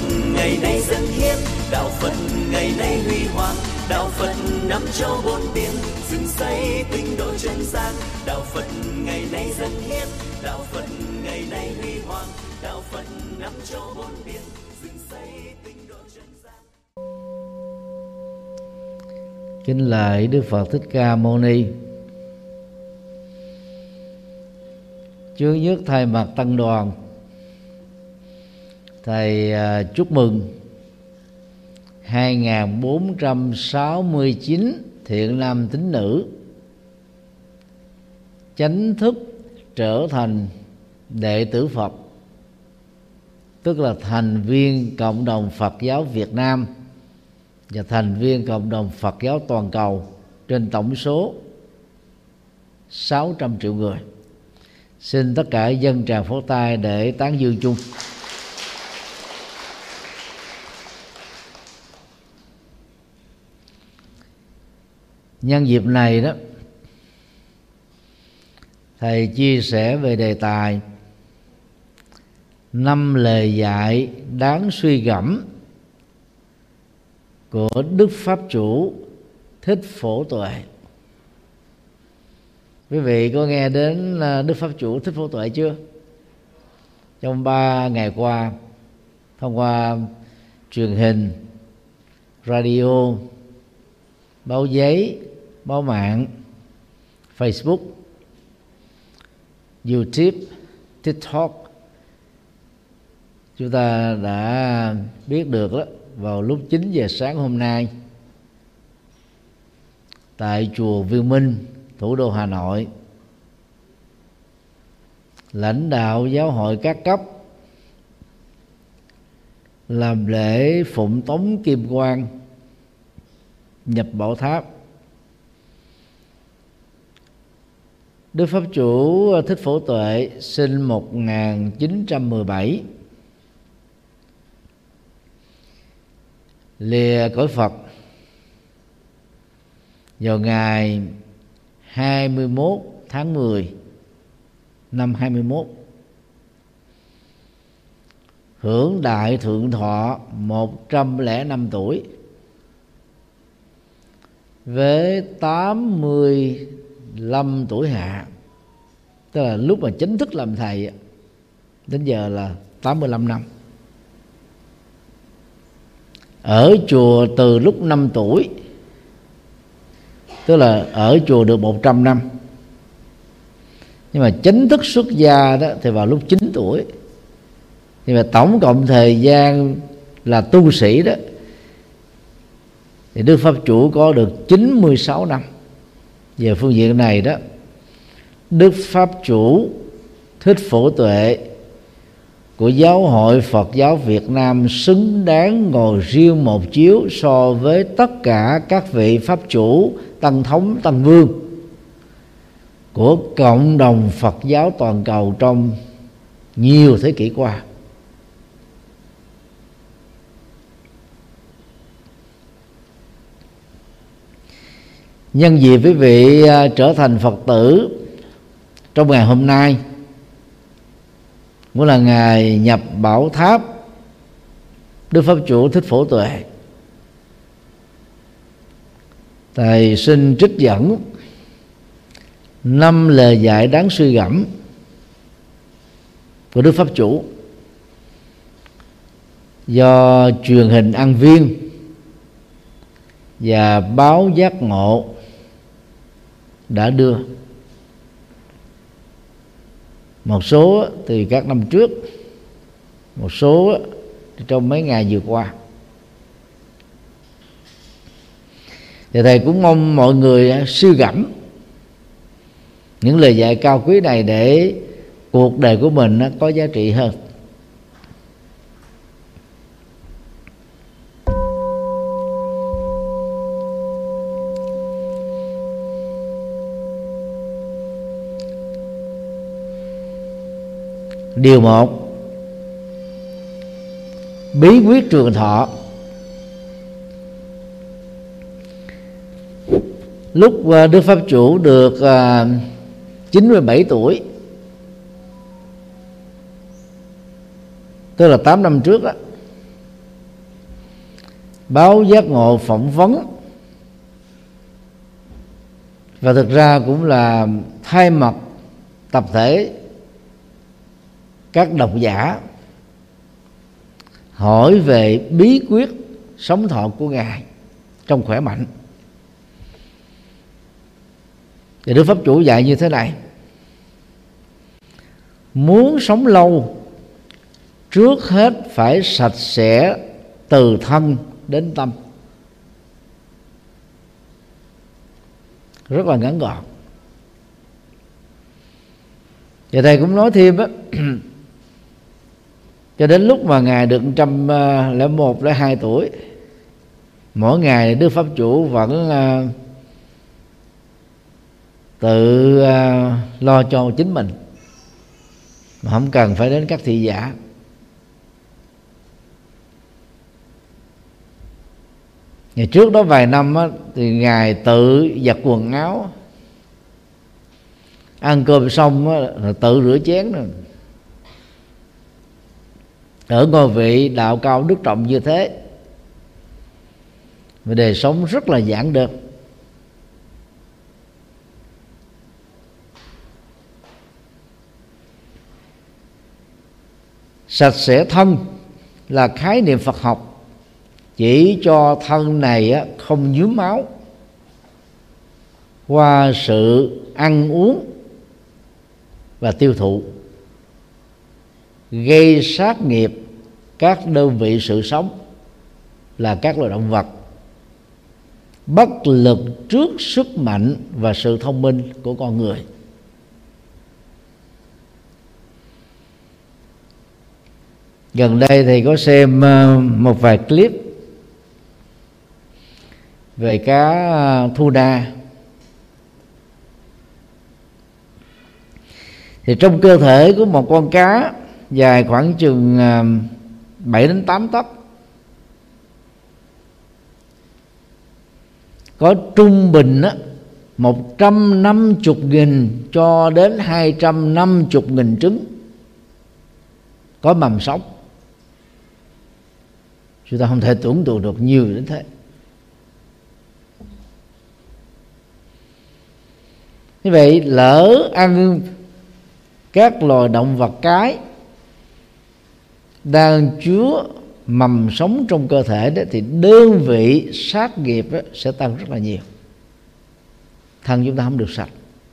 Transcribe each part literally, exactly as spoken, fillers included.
ngày nay dâng hiến, đạo Phật ngày nay huy hoàng, đạo Phật năm châu bốn biển, dựng xây tinh độ chân gian. Đạo Phật ngày nay dâng hiến, đạo Phật ngày nay huy hoàng, đạo Phật năm châu bốn biển, dựng xây tinh độ chân gian. Kính lạy Đức Phật Thích Ca Mâu Ni. Trước nhất thay mặt tăng đoàn, thầy chúc mừng hai nghìn bốn trăm sáu mươi chín thiện nam tín nữ chánh thức trở thành đệ tử Phật, tức là thành viên cộng đồng Phật giáo Việt Nam và thành viên cộng đồng Phật giáo toàn cầu trên tổng số sáu trăm triệu người. Xin tất cả dân tràng pháo tay để tán dương chung. Nhân dịp này đó, thầy chia sẻ về đề tài năm lời dạy đáng suy gẫm của Đức Pháp Chủ Thích Phổ Tuệ. Quý vị có nghe đến Đức Pháp Chủ Thích Phổ Tuệ chưa? Trong ba ngày qua, thông qua truyền hình, radio, báo giấy, báo mạng, Facebook, YouTube, TikTok, chúng ta đã biết được đó, vào lúc chín giờ sáng hôm nay tại chùa Viên Minh, thủ đô Hà Nội, lãnh đạo giáo hội các cấp làm lễ phụng tống kim quan nhập bảo tháp. Đức Pháp Chủ Thích Phổ Tuệ sinh một nghìn chín trăm mười bảy, lìa cõi Phật vào ngày hai mươi mốt tháng mười năm hai mươi mốt, hưởng đại thượng thọ một trăm lẻ năm tuổi với tám mươi lăm tuổi hạ, tức là lúc mà chính thức làm thầy đến giờ là tám mươi lăm năm. Ở chùa từ lúc năm tuổi, tức là ở chùa được một trăm năm, nhưng mà chính thức xuất gia đó thì vào lúc chín tuổi. Nhưng mà tổng cộng thời gian là tu sĩ đó thì Đức Pháp Chủ có được chín mươi sáu năm. Về phương diện này đó, Đức Pháp Chủ Thích Phổ Tuệ của Giáo hội Phật giáo Việt Nam xứng đáng ngồi riêng một chiếu so với tất cả các vị Pháp Chủ, Tăng Thống, Tăng Vương của cộng đồng Phật giáo toàn cầu trong nhiều thế kỷ qua. Nhân dịp quý vị trở thành Phật tử trong ngày hôm nay, cũng là ngày nhập bảo tháp Đức Pháp Chủ Thích Phổ Tuệ, thầy xin trích dẫn năm lời dạy đáng suy gẫm của Đức Pháp Chủ do truyền hình An Viên và báo Giác Ngộ đã đưa. Một số từ các năm trước, một số trong mấy ngày vừa qua. Thì thầy cũng mong mọi người suy gẫm những lời dạy cao quý này để cuộc đời của mình có giá trị hơn. Điều một, bí quyết trường thọ. Lúc Đức Pháp Chủ được chín mươi bảy tuổi, tức là tám năm trước đó, báo Giác Ngộ phỏng vấn, và thực ra cũng là thay mặt tập thể các độc giả hỏi về bí quyết sống thọ của Ngài trong khỏe mạnh. Thì Đức Pháp Chủ dạy như thế này: muốn sống lâu, trước hết phải sạch sẽ từ thân đến tâm. Rất là ngắn gọn. Và thầy cũng nói thêm á, cho đến lúc mà Ngài được một trăm lẻ một, lẻ hai tuổi, mỗi ngày Đức Pháp Chủ vẫn uh, tự uh, lo cho chính mình, mà không cần phải đến các thị giả. Ngày trước đó vài năm á, thì Ngài tự giặt quần áo, ăn cơm xong á, là tự rửa chén rồi. Ở ngôi vị đạo cao đức trọng như thế, và đời sống rất là giản đơn. Sạch sẽ thân là khái niệm Phật học chỉ cho thân này á, không nhuốm máu qua sự ăn uống và tiêu thụ, gây sát nghiệp các đơn vị sự sống là các loài động vật, bất lực trước sức mạnh và sự thông minh của con người. Gần đây thì có xem một vài clip về cá tuna. Thì trong cơ thể của một con cá dài khoảng chừng bảy đến tám tấc, có trung bình á, một trăm năm mươi nghìn cho đến hai trăm năm mươi nghìn trứng có mầm sống. Chúng ta không thể tưởng tượng được nhiều đến thế. Như vậy lỡ ăn các loài động vật cái đang chứa mầm sống trong cơ thể đó, thì đơn vị sát nghiệp đó sẽ tăng rất là nhiều. Thân chúng ta không được sạch.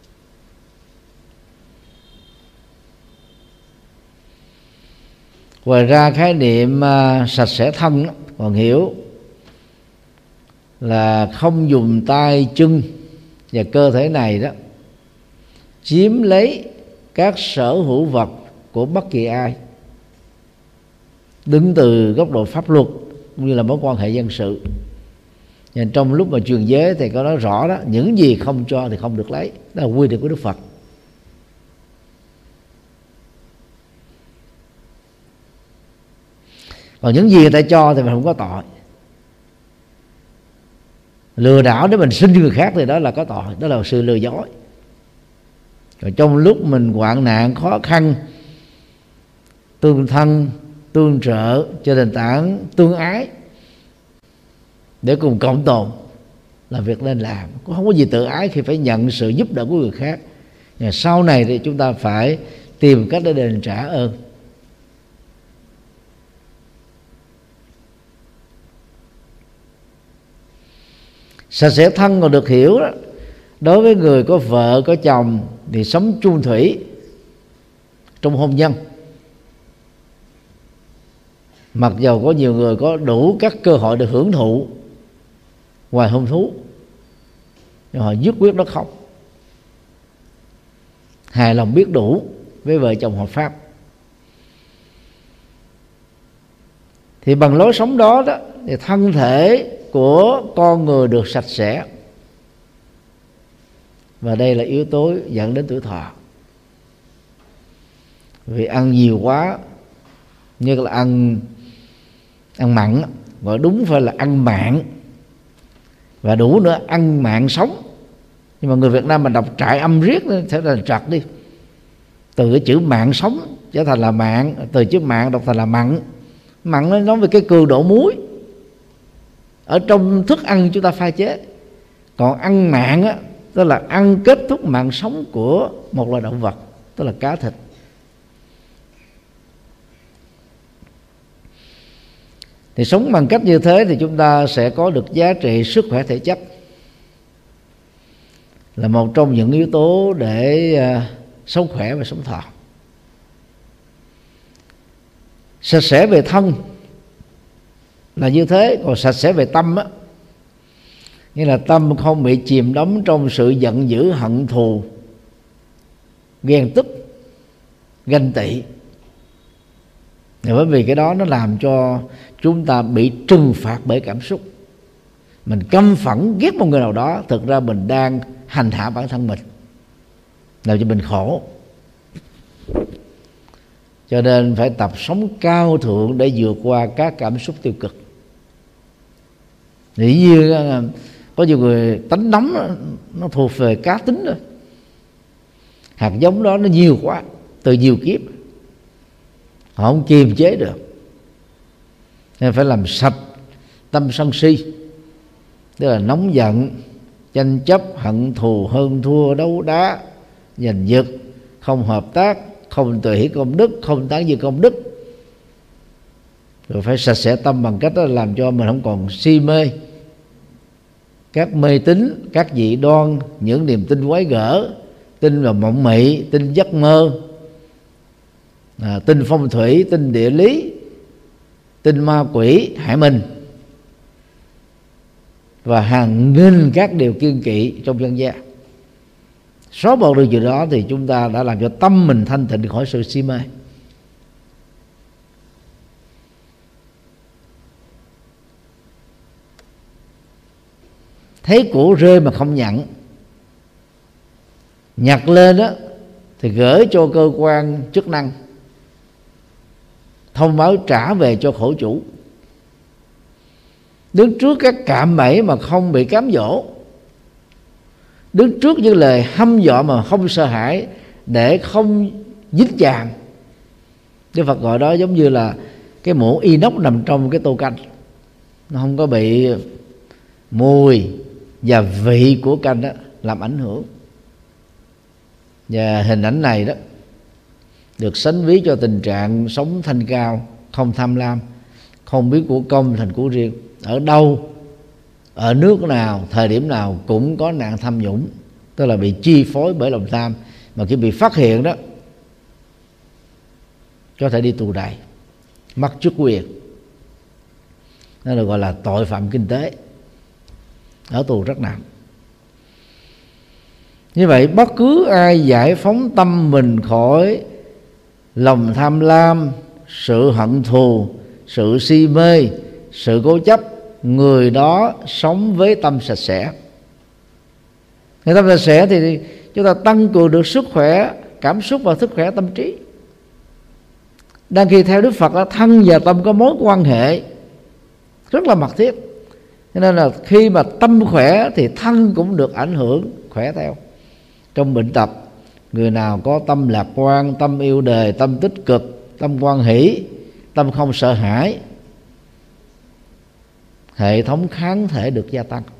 Ngoài ra khái niệm uh, sạch sẽ thân đó, còn hiểu là không dùng tay chân và cơ thể này đó chiếm lấy các sở hữu vật của bất kỳ ai, đứng từ góc độ pháp luật cũng như là mối quan hệ dân sự. Và trong lúc mà truyền giới thì có nói rõ đó, những gì không cho thì không được lấy, đó là quy định của Đức Phật. Còn những gì người ta cho thì mình không có tội. Lừa đảo để mình xin người khác thì đó là có tội, đó là sự lừa dối. Rồi trong lúc mình hoạn nạn khó khăn, tương thân tương trợ trên nền tảng tương ái để cùng cộng tồn là việc nên làm. Cũng không có gì tự ái khi phải nhận sự giúp đỡ của người khác. Nhưng sau này thì chúng ta phải tìm cách để đền trả ơn. Sạch sẽ thân còn được hiểu đó, đối với người có vợ có chồng thì sống chung thủy trong hôn nhân. Mặc dầu có nhiều người có đủ các cơ hội để hưởng thụ ngoài hôn thú, nhưng họ dứt quyết đó không, hài lòng biết đủ với vợ chồng hợp pháp. Thì bằng lối sống đó đó thì thân thể của con người được sạch sẽ, và đây là yếu tố dẫn đến tuổi thọ. Vì ăn nhiều quá, như là ăn ăn mặn, gọi đúng phải là ăn mạng, và đủ nữa ăn mạng sống. Nhưng mà người Việt Nam mình đọc trại âm riết sẽ là trật đi, từ cái chữ mạng sống trở thành là mạng, từ chữ mạng đọc thành là mặn. Mặn nó nói về cái cường độ muối. ở trong thức ăn chúng ta pha chế. Còn ăn mạng á, tức là ăn kết thúc mạng sống của một loài động vật, tức là cá thịt. Thì sống bằng cách như thế thì chúng ta sẽ có được giá trị sức khỏe thể chất, là một trong những yếu tố để uh, sống khỏe và sống thọ. Sạch sẽ về thân là như thế, còn sạch sẽ về tâm á, nghĩa là tâm không bị chìm đắm trong sự giận dữ, hận thù, ghen tức, ganh tị. Bởi vì cái đó nó làm cho chúng ta bị trừng phạt bởi cảm xúc. Mình căm phẫn ghét một người nào đó, thực ra mình đang hành hạ bản thân mình, làm cho mình khổ. Cho nên phải tập sống cao thượng để vượt qua các cảm xúc tiêu cực. Dĩ nhiên có nhiều người tánh nóng, nó thuộc về cá tính rồi. Hạt giống đó nó nhiều quá, từ nhiều kiếp, họ không kiềm chế được, nên phải làm sạch tâm sân si, tức là nóng giận, tranh chấp, hận thù, hơn thua, đấu đá, giành giật, không hợp tác, không tùy hỷ công đức, không tán dương công đức. Rồi phải sạch sẽ tâm bằng cách đó làm cho mình không còn si mê các mê tín, các dị đoan, những niềm tin quái gở, tin vào mộng mị, tin giấc mơ, à, tin phong thủy, tin địa lý, tin ma quỷ hại mình, và hàng nghìn các điều kiêng kỵ trong dân gian. Xóa bỏ được điều đó thì chúng ta đã làm cho tâm mình thanh tịnh khỏi sự si mê. Thấy của rơi mà không nhận, nhặt lên đó thì gửi cho cơ quan chức năng, thông báo trả về cho khổ chủ. Đứng trước các cạm bẫy mà không bị cám dỗ, đứng trước những lời hăm dọa mà không sợ hãi để không dính chàm. Đức Phật gọi đó giống như là cái muỗng inox nằm trong cái tô canh, nó không có bị mùi và vị của canh đó làm ảnh hưởng. Và hình ảnh này đó được sánh ví cho tình trạng sống thanh cao, không tham lam, không biến của công thành của riêng. Ở đâu, ở nước nào, thời điểm nào cũng có nạn tham nhũng, tức là bị chi phối bởi lòng tham, mà khi bị phát hiện đó có thể đi tù đầy, mất chức quyền. Nó được gọi là tội phạm kinh tế, ở tù rất nặng. Như vậy bất cứ ai giải phóng tâm mình khỏi lòng tham lam, sự hận thù, sự si mê, sự cố chấp, người đó sống với tâm sạch sẽ. Người tâm sạch sẽ thì chúng ta tăng cường được sức khỏe cảm xúc và sức khỏe tâm trí. Đang khi theo Đức Phật là thân và tâm có mối quan hệ rất là mật thiết, cho nên là khi mà tâm khỏe thì thân cũng được ảnh hưởng khỏe theo. Trong bệnh tật, người nào có tâm lạc quan, tâm yêu đời, tâm tích cực, tâm hoan hỷ, tâm không sợ hãi, hệ thống kháng thể được gia tăng,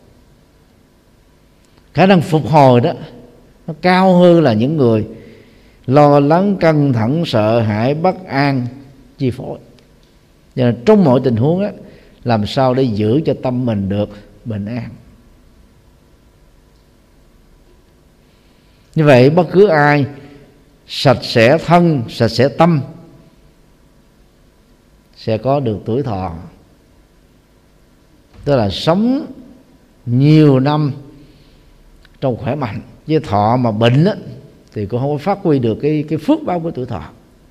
khả năng phục hồi đó nó cao hơn là những người lo lắng, căng thẳng, sợ hãi, bất an chi phối. Cho nên trong mọi tình huống á, làm sao để giữ cho tâm mình được bình an. Như vậy bất cứ ai sạch sẽ thân, sạch sẽ tâm sẽ có được tuổi thọ, tức là sống nhiều năm trong khỏe mạnh. Với thọ mà bệnh á, thì cũng không có phát huy được cái, cái phước báo của tuổi thọ.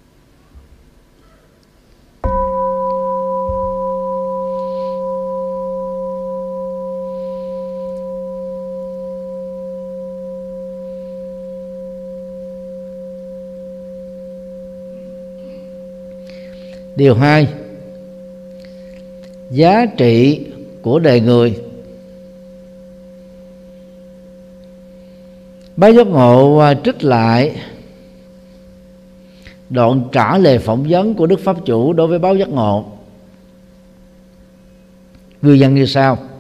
Điều hai, giá trị của đời người. Bái Giác Ngộ trích lại đoạn trả lời phỏng vấn của Đức Pháp Chủ đối với Báo Giác Ngộ. Nguyên văn như sau: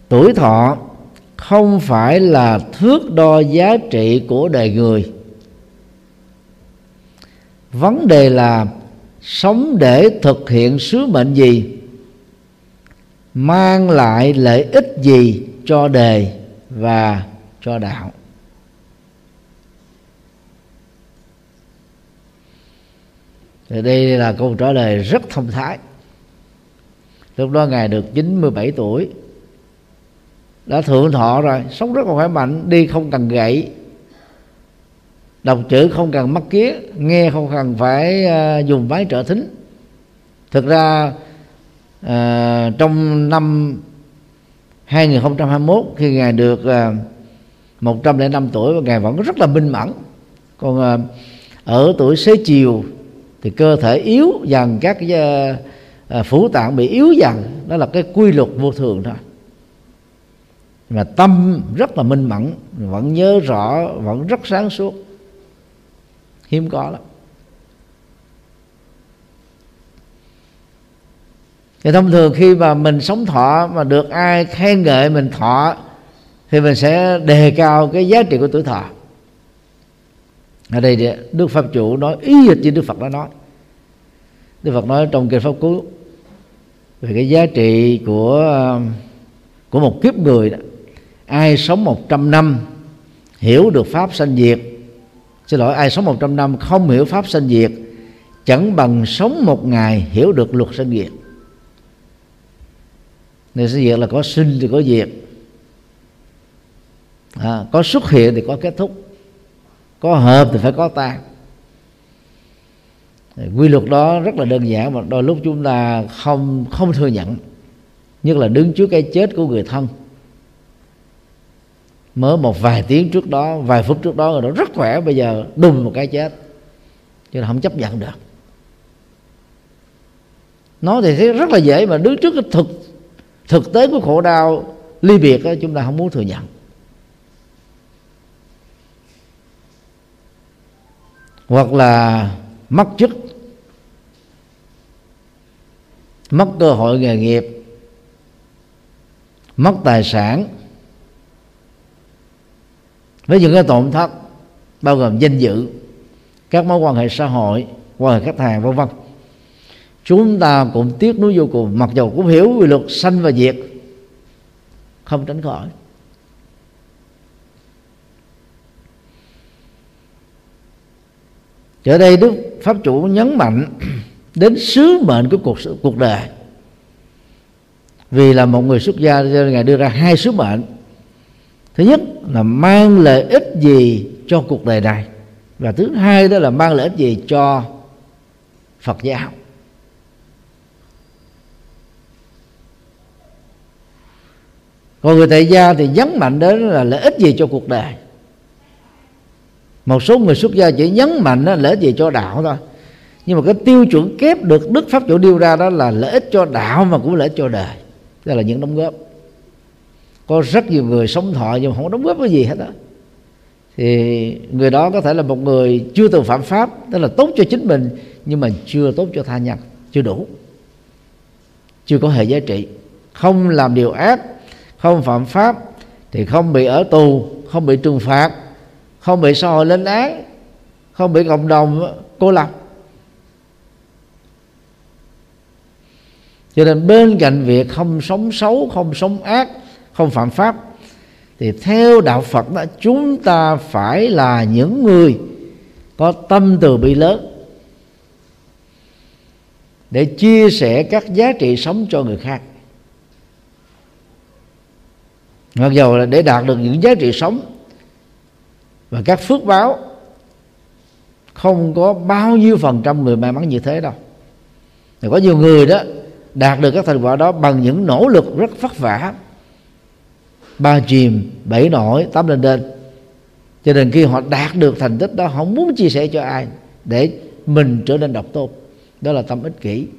Tuổi thọ không phải là thước đo giá trị của đời người. Vấn đề là sống để thực hiện sứ mệnh gì, mang lại lợi ích gì cho đời và cho đạo. Thì đây là câu trả lời rất thông thái. Lúc đó Ngài được chín mươi bảy tuổi, đã thượng thọ rồi, sống rất là khỏe mạnh, đi không cần gậy, đọc chữ không cần mắt kiếng, nghe không cần phải uh, dùng máy trợ thính. Thực ra uh, trong năm hai không hai mốt, khi Ngài được uh, một trăm lẻ năm tuổi, Ngài vẫn rất là minh mẫn. Còn uh, ở tuổi xế chiều thì cơ thể yếu dần, các uh, uh, phủ tạng bị yếu dần. Đó là cái quy luật vô thường thôi. Mà tâm rất là minh mẫn, vẫn nhớ rõ, vẫn rất sáng suốt, hiếm có lắm. Thì thông thường khi mà mình sống thọ mà được ai khen ngợi mình thọ thì mình sẽ đề cao cái giá trị của tuổi thọ. Ở đây Đức Pháp Chủ nói ý dịch như Đức Phật đã nói. Đức Phật nói trong kinh Pháp Cú về cái giá trị của của một kiếp người đó. Ai sống một trăm năm hiểu được pháp sanh diệt, xin lỗi, ai sống một trăm năm không hiểu pháp sanh diệt, chẳng bằng sống một ngày hiểu được luật sanh diệt. Nên sanh diệt là có sinh thì có diệt, à, có xuất hiện thì có kết thúc, có hợp thì phải có tan. Quy luật đó rất là đơn giản mà đôi lúc chúng ta không không thừa nhận. Nhất là đứng trước cái chết của người thân, mới một vài tiếng trước đó, vài phút trước đó người đó rất khỏe, bây giờ đùng một cái chết, chứ là không chấp nhận được. Nói thì thấy rất là dễ, mà đứng trước cái thực thực tế của khổ đau ly biệt đó, chúng ta không muốn thừa nhận. Hoặc là mất chức, mất cơ hội nghề nghiệp, mất tài sản, với những cái tổn thất bao gồm danh dự, các mối quan hệ xã hội, quan hệ khách hàng, vân vân. Chúng ta cũng tiếc nuối vô cùng, mặc dù cũng hiểu quy luật sanh và diệt, không tránh khỏi. Ở đây Đức Pháp Chủ nhấn mạnh đến sứ mệnh của cuộc cuộc đời. Vì là một người xuất gia, Ngài đưa ra hai sứ mệnh. Thứ nhất là mang lợi ích gì cho cuộc đời này, và thứ hai đó là mang lợi ích gì cho Phật giáo. Còn người tại gia thì nhấn mạnh đến là lợi ích gì cho cuộc đời. Một số người xuất gia chỉ nhấn mạnh là lợi ích gì cho đạo thôi, nhưng mà cái tiêu chuẩn kép được Đức Pháp Chủ đưa ra đó là lợi ích cho đạo mà cũng lợi ích cho đời. Đó là những đóng góp. Có rất nhiều người sống thọ nhưng mà không đóng góp cái gì hết đó, thì người đó có thể là một người chưa từng phạm pháp, tức là tốt cho chính mình nhưng mà chưa tốt cho tha nhân, chưa đủ, chưa có hệ giá trị. Không làm điều ác, không phạm pháp thì không bị ở tù, không bị trừng phạt, không bị xã hội lên án, không bị cộng đồng cô lập. Cho nên bên cạnh việc không sống xấu, không sống ác, không phạm pháp, thì theo đạo Phật đó, chúng ta phải là những người có tâm từ bi lớn để chia sẻ các giá trị sống cho người khác. Mặc dù là để đạt được những giá trị sống và các phước báo, không có bao nhiêu phần trăm người may mắn như thế đâu. Thì có nhiều người đó đạt được các thành quả đó bằng những nỗ lực rất vất vả, ba chìm bảy nổi tám lên đên. Cho nên khi họ đạt được thành tích đó, họ không muốn chia sẻ cho ai để mình trở nên độc tôn. Đó là tâm ích kỷ.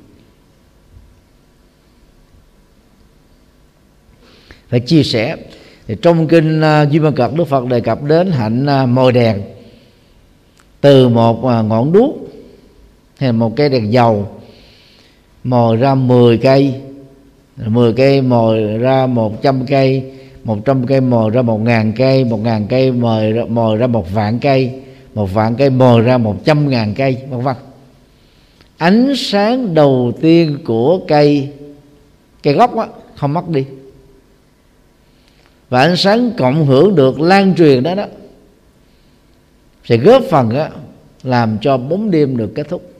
Phải chia sẻ. Thì trong kinh uh, Duy Ma Cật, Đức Phật đề cập đến hạnh uh, mồi đèn. Từ một uh, ngọn đuốc hay một cây đèn dầu mồi ra mười cây mười cây mồi ra một trăm cây, một trăm cây mồi ra một ngàn cây, một ngàn cây mồi ra, mồi ra một vạn cây, một vạn cây mồi ra một trăm ngàn cây, vân vân. Ánh sáng đầu tiên của cây cây gốc đó, không mất đi, và ánh sáng cộng hưởng được lan truyền đó đó sẽ góp phần đó, làm cho bóng đêm được kết thúc.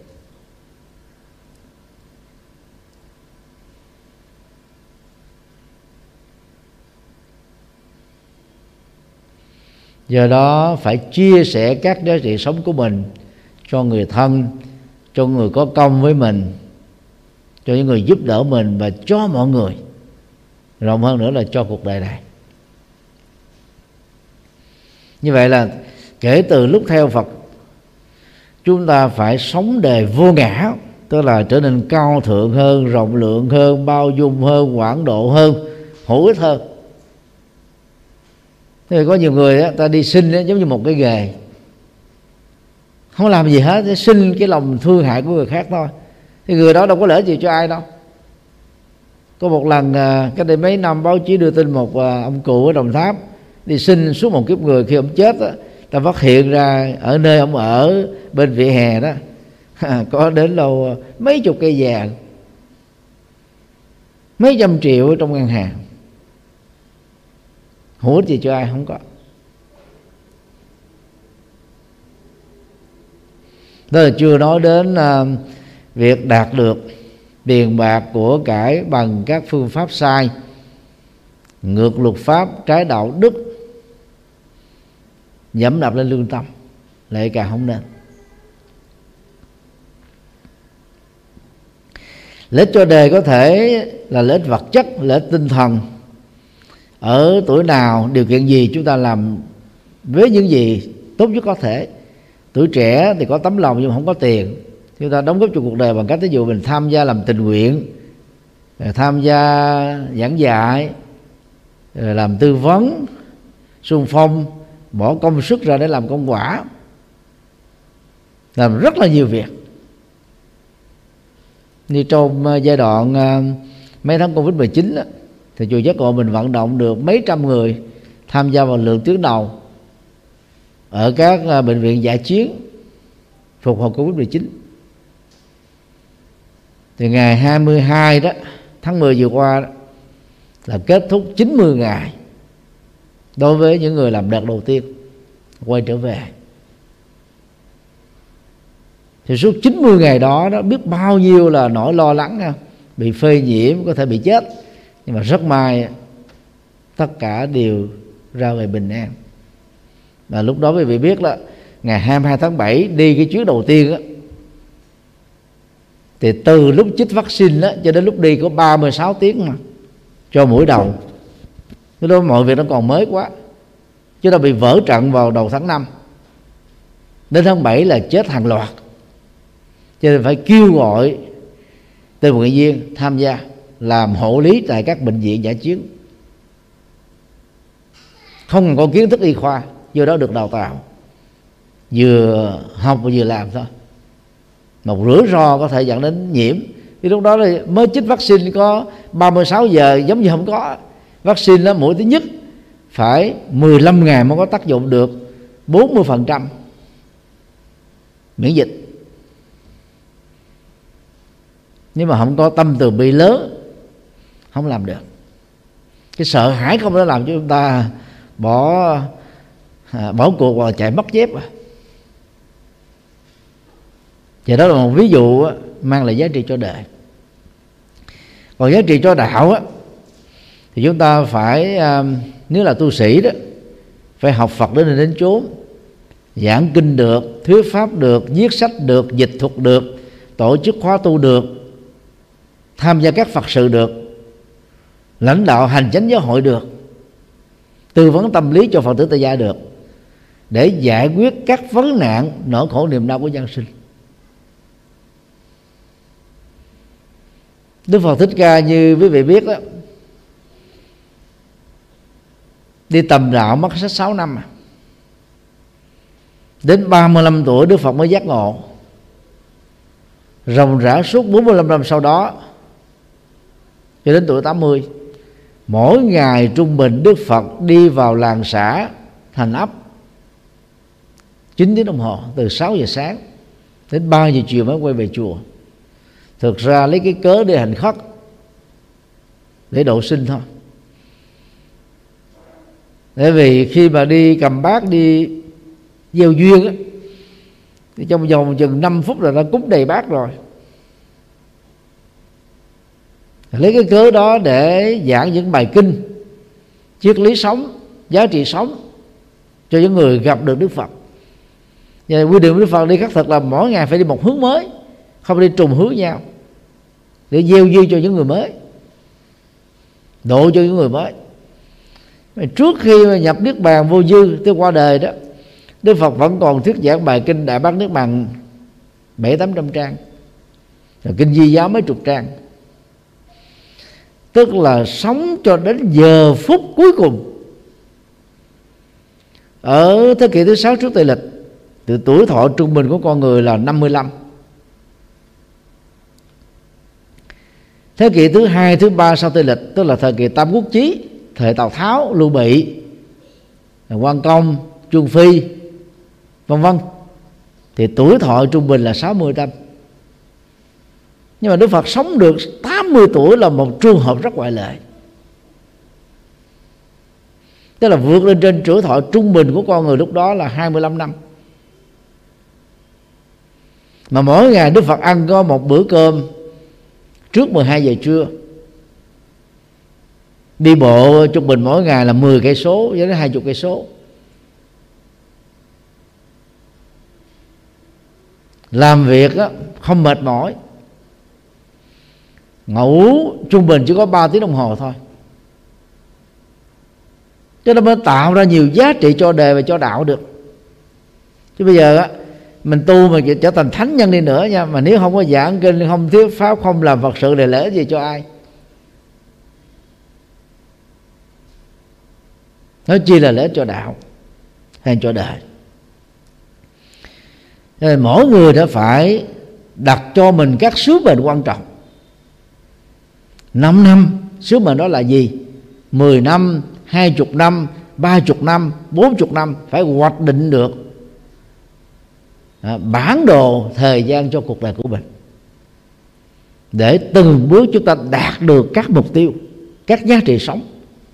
Do đó phải chia sẻ các giá trị sống của mình cho người thân, cho người có công với mình, cho những người giúp đỡ mình, và cho mọi người, rộng hơn nữa là cho cuộc đời này. Như vậy là kể từ lúc theo Phật, chúng ta phải sống đời vô ngã, tức là trở nên cao thượng hơn, rộng lượng hơn, bao dung hơn, quảng độ hơn, hữu ích hơn. Thế có nhiều người đó, ta đi sinh đó, giống như một cái nghề, không làm gì hết, để sinh cái lòng thương hại của người khác thôi. Thì người đó đâu có lợi gì cho ai đâu. Có một lần cách đây mấy năm, báo chí đưa tin một ông cụ ở Đồng Tháp đi sinh suốt một kiếp người. Khi ông chết đó, ta phát hiện ra ở nơi ông ở bên vỉa hè đó có đến đâu mấy chục cây vàng, mấy trăm triệu ở trong ngân hàng. Hữu ích gì cho ai? Không có. Đó là chưa nói đến uh, việc đạt được tiền bạc của cải bằng các phương pháp sai, ngược luật pháp, trái đạo đức, dẫm đạp lên lương tâm, lại càng không nên. Lợi ích cho đời có thể là lợi ích vật chất, lợi ích tinh thần. Ở tuổi nào, điều kiện gì chúng ta làm với những gì tốt nhất có thể. Tuổi trẻ thì có tấm lòng nhưng không có tiền, chúng ta đóng góp cho cuộc đời bằng cách ví dụ mình tham gia làm tình nguyện, tham gia giảng dạy, làm tư vấn, xung phong, bỏ công sức ra để làm công quả, làm rất là nhiều việc. Như trong giai đoạn mấy tháng Covid mười chín đó, thì chùa Giác Ngộ mình vận động được mấy trăm người tham gia vào lượng tuyến đầu ở các bệnh viện dã chiến phục hồi Covid mười chín. Thì ngày hai mươi hai đó, tháng mười vừa qua đó, là kết thúc chín mươi ngày đối với những người làm đợt đầu tiên quay trở về. Thì suốt chín mươi ngày đó, đó biết bao nhiêu là nỗi lo lắng ha, bị phơi nhiễm, có thể bị chết, nhưng mà rất may tất cả đều ra về bình an. Và lúc đó quý vị biết là ngày hai mươi hai tháng bảy đi cái chuyến đầu tiên á, thì từ lúc chích vaccine á cho đến lúc đi có ba mươi sáu tiếng mà cho mũi đầu. Lúc đó mọi việc nó còn mới quá, chứ đã bị vỡ trận vào đầu tháng năm. Đến tháng bảy là chết hàng loạt, cho nên phải kêu gọi tình nguyện viên tham gia làm hộ lý tại các bệnh viện dã chiến. Không có kiến thức y khoa, do đó được đào tạo, vừa học và vừa làm thôi. Một rủi ro có thể dẫn đến nhiễm. Thì lúc đó là mới chích vaccine có ba mươi sáu giờ, giống như không có. Vaccine đó mũi thứ nhất phải mười lăm ngày mới có tác dụng được bốn mươi phần trăm miễn dịch. Nhưng mà không có tâm từ bi lớn, không làm được. Cái sợ hãi không đã làm cho chúng ta bỏ à, bỏ cuộc và chạy mất dép à. Thì đó là một ví dụ á, mang lại giá trị cho đời. Còn giá trị cho đạo á, thì chúng ta phải à, nếu là tu sĩ đó, phải học Phật đến nơi đến chốn, giảng kinh được, thuyết pháp được, viết sách được, dịch thuật được, tổ chức khóa tu được, tham gia các Phật sự được, lãnh đạo hành chánh giáo hội được, tư vấn tâm lý cho Phật tử tại gia được, để giải quyết các vấn nạn nỗi khổ niềm đau của nhân sinh. Đức Phật Thích Ca như quý vị biết đó, đi tầm đạo mất sách sáu năm à. Đến ba mươi lăm tuổi Đức Phật mới giác ngộ. Ròng rã suốt bốn mươi lăm năm sau đó, cho đến tuổi tám mươi. Mỗi ngày trung bình Đức Phật đi vào làng xã, thành ấp chín tiếng đồng hồ, từ sáu giờ sáng đến ba giờ chiều mới quay về chùa. Thực ra lấy cái cớ để hành khất, để độ sinh thôi. Bởi vì khi mà đi cầm bát, đi gieo duyên á, thì trong vòng chừng năm phút là đã cúng đầy bát rồi. Lấy cái cớ đó để giảng những bài kinh, triết lý sống, giá trị sống cho những người gặp được Đức Phật. Và quy định của Đức Phật đi khất thực là mỗi ngày phải đi một hướng mới, không đi trùng hướng nhau, để gieo duyên cho những người mới, độ cho những người mới. Trước khi mà nhập Niết Bàn vô dư tới qua đời đó, Đức Phật vẫn còn thuyết giảng bài kinh Đại Bát Niết Bàn bảy tám trăm trang, rồi kinh Di Giáo mấy chục trang. Tức là sống cho đến giờ phút cuối cùng. Ở thế kỷ thứ sáu trước Tây lịch thì tuổi thọ trung bình của con người là năm mươi lăm. Thế kỷ thứ hai, thứ ba sau Tây lịch, tức là thời kỳ Tam Quốc Chí, thời Tào Tháo, Lưu Bị, Quan Công, Trương Phi, vân vân, thì tuổi thọ trung bình là sáu mươi năm. Nhưng mà Đức Phật sống được tám mươi tuổi là một trường hợp rất ngoại lệ. Tức là vượt lên trên tuổi thọ trung bình của con người lúc đó là hai mươi lăm năm. Mà mỗi ngày Đức Phật ăn có một bữa cơm trước mười hai giờ trưa. Đi bộ trung bình mỗi ngày là mười cây số đến hai mươi cây số. Làm việc á, không mệt mỏi. Ngủ trung bình chỉ có ba tiếng đồng hồ thôi. Cho nên mới tạo ra nhiều giá trị cho đời và cho đạo được. Chứ bây giờ á, mình tu mà trở thành thánh nhân đi nữa nha, mà nếu không có giảng kinh, không thuyết pháp, không làm Phật sự, để lễ gì cho ai? Nói chi là lễ cho đạo hay cho đời. Nên mỗi người đã phải đặt cho mình các sứ mệnh quan trọng. Năm năm sứ mệnh đó là gì? Mười năm, hai chục năm, ba chục năm, bốn chục năm, phải hoạch định được à, bản đồ thời gian cho cuộc đời của mình, để từng bước chúng ta đạt được các mục tiêu, các giá trị sống.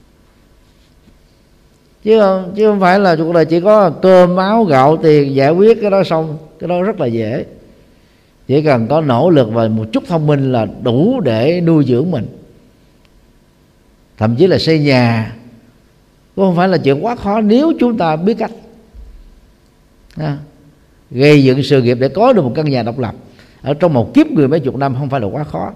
Chứ không, chứ không phải là cuộc đời chỉ có cơm áo gạo tiền giải quyết cái đó xong. Cái đó rất là dễ. Chỉ cần có nỗ lực và một chút thông minh là đủ để nuôi dưỡng mình. Thậm chí là xây nhà cũng không phải là chuyện quá khó nếu chúng ta biết cách à, gây dựng sự nghiệp để có được một căn nhà độc lập ở trong một kiếp người mấy chục năm không phải là quá khó.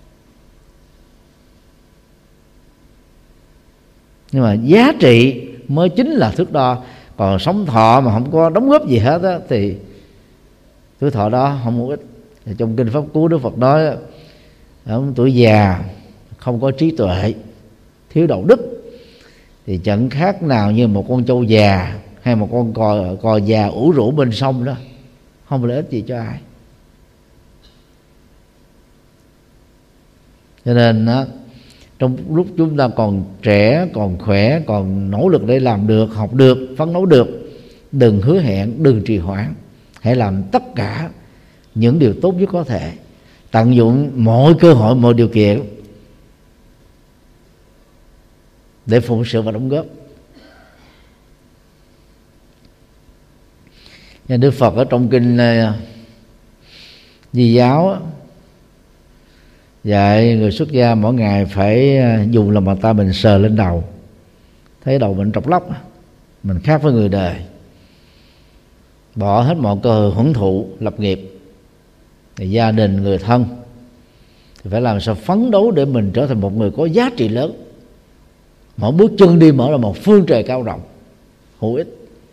Nhưng mà giá trị mới chính là thước đo. Còn sống thọ mà không có đóng góp gì hết á, thì tuổi thọ đó không hữu ích. Trong kinh Pháp Cú, Đức Phật nói ở tuổi già không có trí tuệ, thiếu đạo đức, thì chẳng khác nào như một con trâu già hay một con cò, cò già ủ rũ bên sông đó, không lợi ích gì cho ai. Cho nên đó, trong lúc chúng ta còn trẻ, còn khỏe, còn nỗ lực để làm được, học được, phấn đấu được, đừng hứa hẹn, đừng trì hoãn. Hãy làm tất cả những điều tốt nhất có thể, tận dụng mọi cơ hội, mọi điều kiện để phụng sự và đóng góp. Nhà Đức Phật ở trong kinh Di Giáo dạy người xuất gia mỗi ngày phải dùng lòng bàn tay mình sờ lên đầu, thấy đầu mình trọc lóc, mình khác với người đời, bỏ hết mọi cơ hội hưởng thụ lập nghiệp, thì gia đình, người thân thì phải làm sao phấn đấu để mình trở thành một người có giá trị lớn. Mỗi bước chân đi mở ra một phương trời cao rộng hữu ích.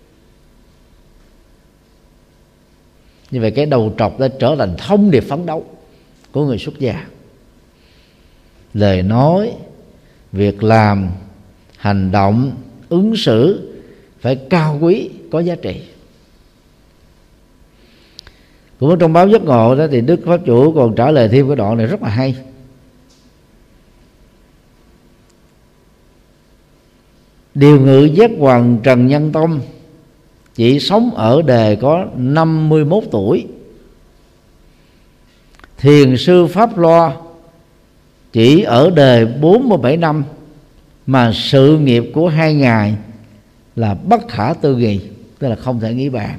Như vậy cái đầu trọc đã trở thành thông điệp phấn đấu của người xuất gia. Lời nói, việc làm, hành động, ứng xử phải cao quý, có giá trị. Cũng trong báo Giác Ngộ đó thì Đức Pháp Chủ còn trả lời thêm cái đoạn này rất là hay. Điều ngự giác hoàng Trần Nhân Tông chỉ sống ở đời có năm mươi mốt tuổi. Thiền sư Pháp Loa chỉ ở đời bốn mươi bảy năm, mà sự nghiệp của hai ngài là bất khả tư nghị, tức là không thể nghĩ bàn.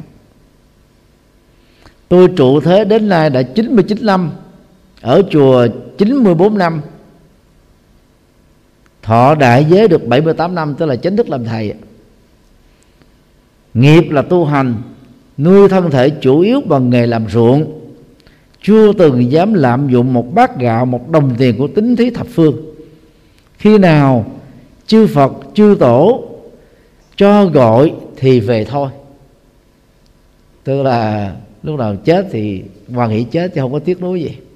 Tôi trụ thế đến nay đã chín mươi chín năm, ở chùa chín mươi bốn năm, thọ đại giới được bảy mươi tám năm, tức là chính thức làm thầy. Nghiệp là tu hành, nuôi thân thể chủ yếu bằng nghề làm ruộng, chưa từng dám lạm dụng một bát gạo, một đồng tiền của tín thí thập phương. Khi nào chư Phật, chư Tổ cho gọi thì về thôi. Tức là lúc nào chết thì hoan hỷ chết, chứ không có tiếc nuối gì.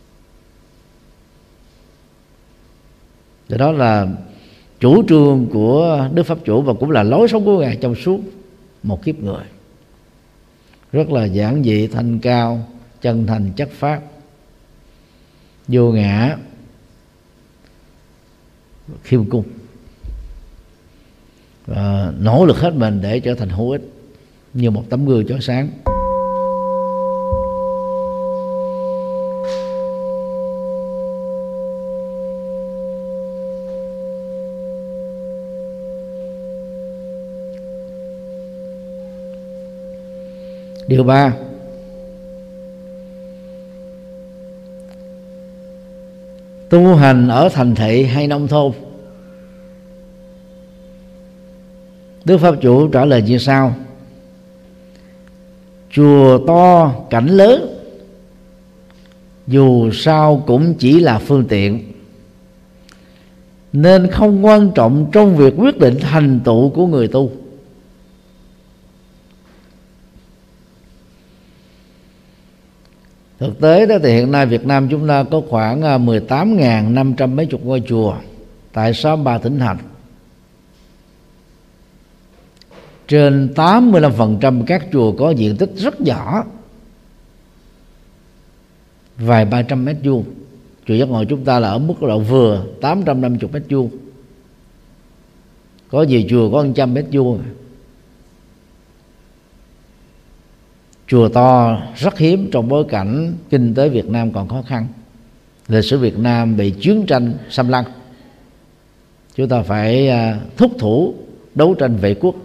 Đó là chủ trương của Đức Pháp Chủ, và cũng là lối sống của Ngài trong suốt một kiếp người. Rất là giản dị, thanh cao, chân thành, chất phát, vô ngã, khiêm cung, và nỗ lực hết mình để trở thành hữu ích, như một tấm gương chói sáng. Điều ba, tu hành ở thành thị hay nông thôn. Đức Pháp Chủ trả lời như sau: chùa to cảnh lớn dù sao cũng chỉ là phương tiện, nên không quan trọng trong việc quyết định thành tựu của người tu. Thực tế đó thì hiện nay Việt Nam chúng ta có khoảng mười tám nghìn năm trăm mấy chục ngôi chùa tại sáu mươi ba tỉnh thành. Trên tám mươi lăm phần trăm các chùa có diện tích rất nhỏ, vài ba trăm mét vuông. Chùa Giác Ngộ chúng ta là ở mức độ vừa, tám trăm năm mươi mét vuông. Có nhiều chùa có một trăm mét vuông. Chùa to rất hiếm trong bối cảnh kinh tế Việt Nam còn khó khăn. Lịch sử Việt Nam bị chiến tranh xâm lăng, chúng ta phải thúc thủ đấu tranh vệ quốc.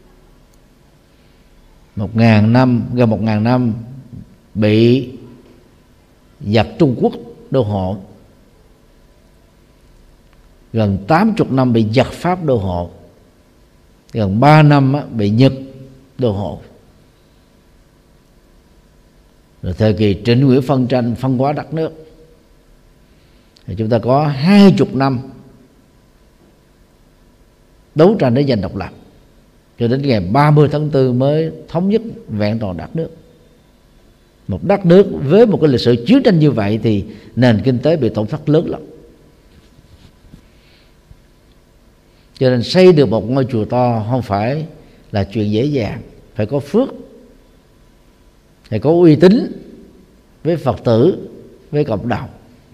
Một ngàn năm, gần một ngàn năm bị giặc Trung Quốc đô hộ, gần tám chục năm bị giặc Pháp đô hộ, gần ba năm bị Nhật đô hộ. Rồi thời kỳ Trịnh Nguyễn phân tranh phân hóa đất nước, thì chúng ta có hai chục năm đấu tranh để giành độc lập, cho đến ngày ba mươi tháng tư mới thống nhất vẹn toàn đất nước. Một đất nước với một cái lịch sử chiến tranh như vậy thì nền kinh tế bị tổn thất lớn lắm. Cho nên xây được một ngôi chùa to không phải là chuyện dễ dàng, phải có phước, phải có uy tín với Phật tử, với cộng đồng,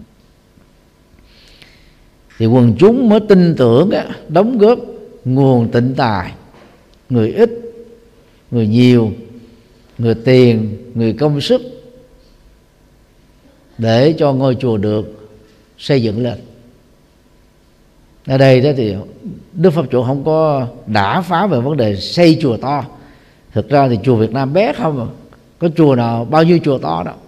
thì quần chúng mới tin tưởng đóng góp nguồn tịnh tài, người ít, người nhiều, người tiền, người công sức, để cho ngôi chùa được xây dựng lên. Ở đây đó thì Đức Pháp Chủ không có đả phá về vấn đề xây chùa to. Thực ra thì chùa Việt Nam bé không à, có chùa nào bao nhiêu chùa to đâu.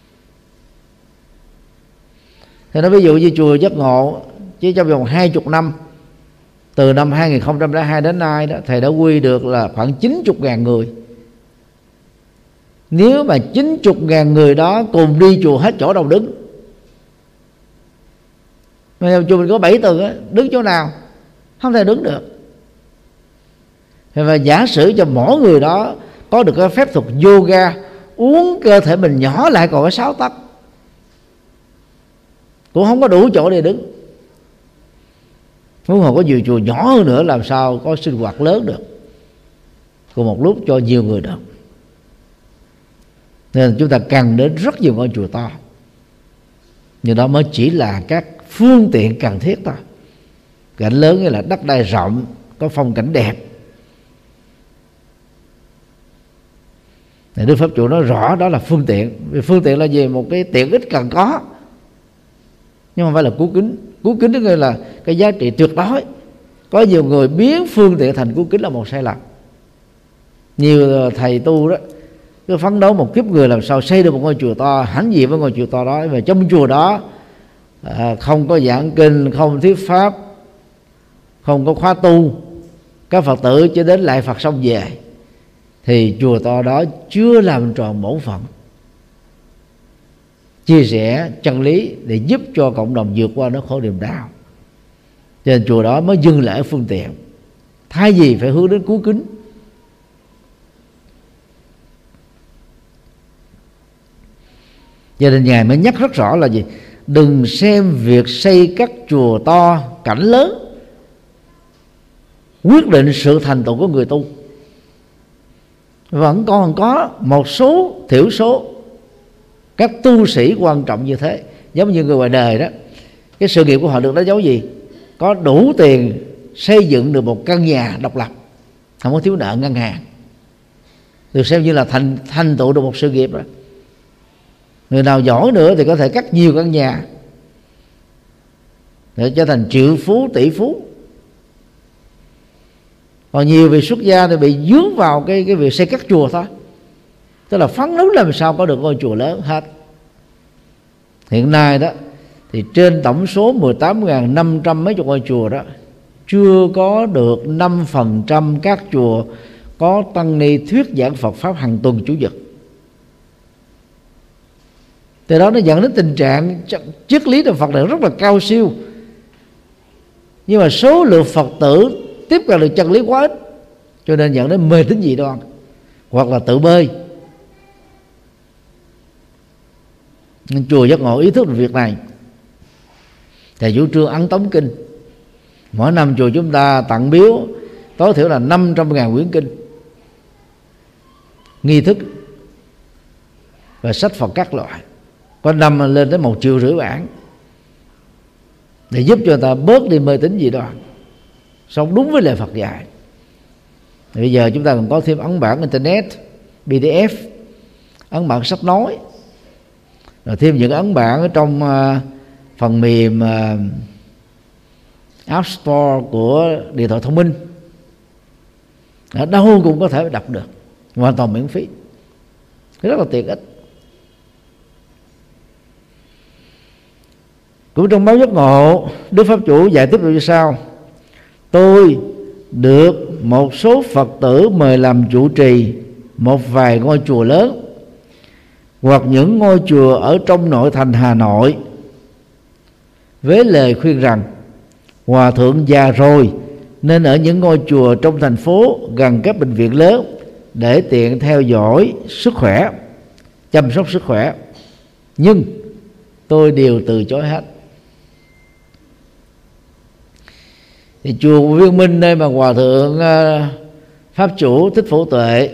Thì nói ví dụ như chùa Giác Ngộ, chỉ trong vòng hai chục năm, từ năm hai nghìn không trăm lẻ hai đến nay đó, thầy đã quy được là khoảng chín mươi ngàn người. Nếu mà chín mươi ngàn người đó cùng đi chùa hết chỗ đâu đứng. Mà chùa mình có bảy tầng á, đứng chỗ nào? Không thể đứng được. Và giả sử cho mỗi người đó có được cái phép thuật yoga, uống cơ thể mình nhỏ lại còn có sáu tấc, cũng không có đủ chỗ để đứng. Huống hồ có nhiều chùa nhỏ hơn nữa, làm sao có sinh hoạt lớn được cùng một lúc cho nhiều người được. Nên chúng ta cần đến rất nhiều ngôi chùa to, nhưng đó mới chỉ là các phương tiện cần thiết thôi. Cảnh lớn như là đất đai rộng, có phong cảnh đẹp. Thì Đức Pháp Chủ nói rõ đó là phương tiện. Vì phương tiện là gì? Một cái tiện ích cần có, nhưng không phải là cú kính. Cú kính tức là cái giá trị tuyệt đối. Có nhiều người biến phương tiện thành cú kính là một sai lầm. Nhiều thầy tu đó cứ phấn đấu một kiếp người làm sao xây được một ngôi chùa to, hãnh diện với ngôi chùa to đó, và trong chùa đó à, không có giảng kinh, không thuyết pháp, không có khóa tu, các Phật tử chỉ đến lại Phật xong về, thì chùa to đó chưa làm tròn bổn phận chia sẻ chân lý để giúp cho cộng đồng vượt qua nỗi khổ niềm đau. Cho nên chùa đó mới dừng lại ở phương tiện, thay vì phải hướng đến cú kính. Cho nên Ngài mới nhắc rất rõ là gì? Đừng xem việc xây các chùa to, cảnh lớn quyết định sự thành tựu của người tu. Vẫn còn có một số thiểu số các tu sĩ quan trọng như thế. Giống như người ngoài đời đó, cái sự nghiệp của họ được đánh dấu gì? Có đủ tiền xây dựng được một căn nhà độc lập, không có thiếu nợ ngân hàng, được xem như là thành thành tựu được một sự nghiệp rồi. Người nào giỏi nữa thì có thể cắt nhiều căn nhà để trở thành triệu phú, tỷ phú. Còn nhiều vị xuất gia thì bị dướng vào cái cái việc xây các chùa thôi, tức là phấn đấu làm sao có được ngôi chùa lớn hết. Hiện nay đó thì trên tổng số mười tám nghìn năm trăm mấy chục ngôi chùa đó, chưa có được năm phần trăm các chùa có tăng ni thuyết giảng Phật pháp hàng tuần chủ nhật. Từ đó nó dẫn đến tình trạng triết lý của Phật này rất là cao siêu, nhưng mà số lượng Phật tử tiếp cận được chân lý quá ít, cho nên dẫn đến mê tín dị đoan hoặc là tự bơi. Nên chùa Giác Ngộ ý thức được việc này, thầy chủ trương ấn tống kinh. Mỗi năm chùa chúng ta tặng biếu tối thiểu là năm trăm ngàn quyển kinh, nghi thức và sách Phật các loại, có năm lên tới một triệu rưỡi bản, để giúp cho người ta bớt đi mê tín dị đoan, sống đúng với lời Phật dạy. Thì bây giờ chúng ta còn có thêm ấn bản internet, pê đê ép, ấn bản sách nói, rồi thêm những ấn bản ở trong uh, phần mềm uh, App Store của điện thoại thông minh. Ở đâu cũng có thể đọc được, hoàn toàn miễn phí, rất là tiện ích. Cũng trong báo Giác Ngộ, Đức Pháp Chủ dạy tiếp như sau: tôi được một số Phật tử mời làm trụ trì một vài ngôi chùa lớn hoặc những ngôi chùa ở trong nội thành Hà Nội, với lời khuyên rằng hòa thượng già rồi nên ở những ngôi chùa trong thành phố gần các bệnh viện lớn để tiện theo dõi sức khỏe, chăm sóc sức khỏe. Nhưng tôi đều từ chối hết. Thì chùa Viên Minh, nơi mà hòa thượng Pháp Chủ Thích Phổ Tuệ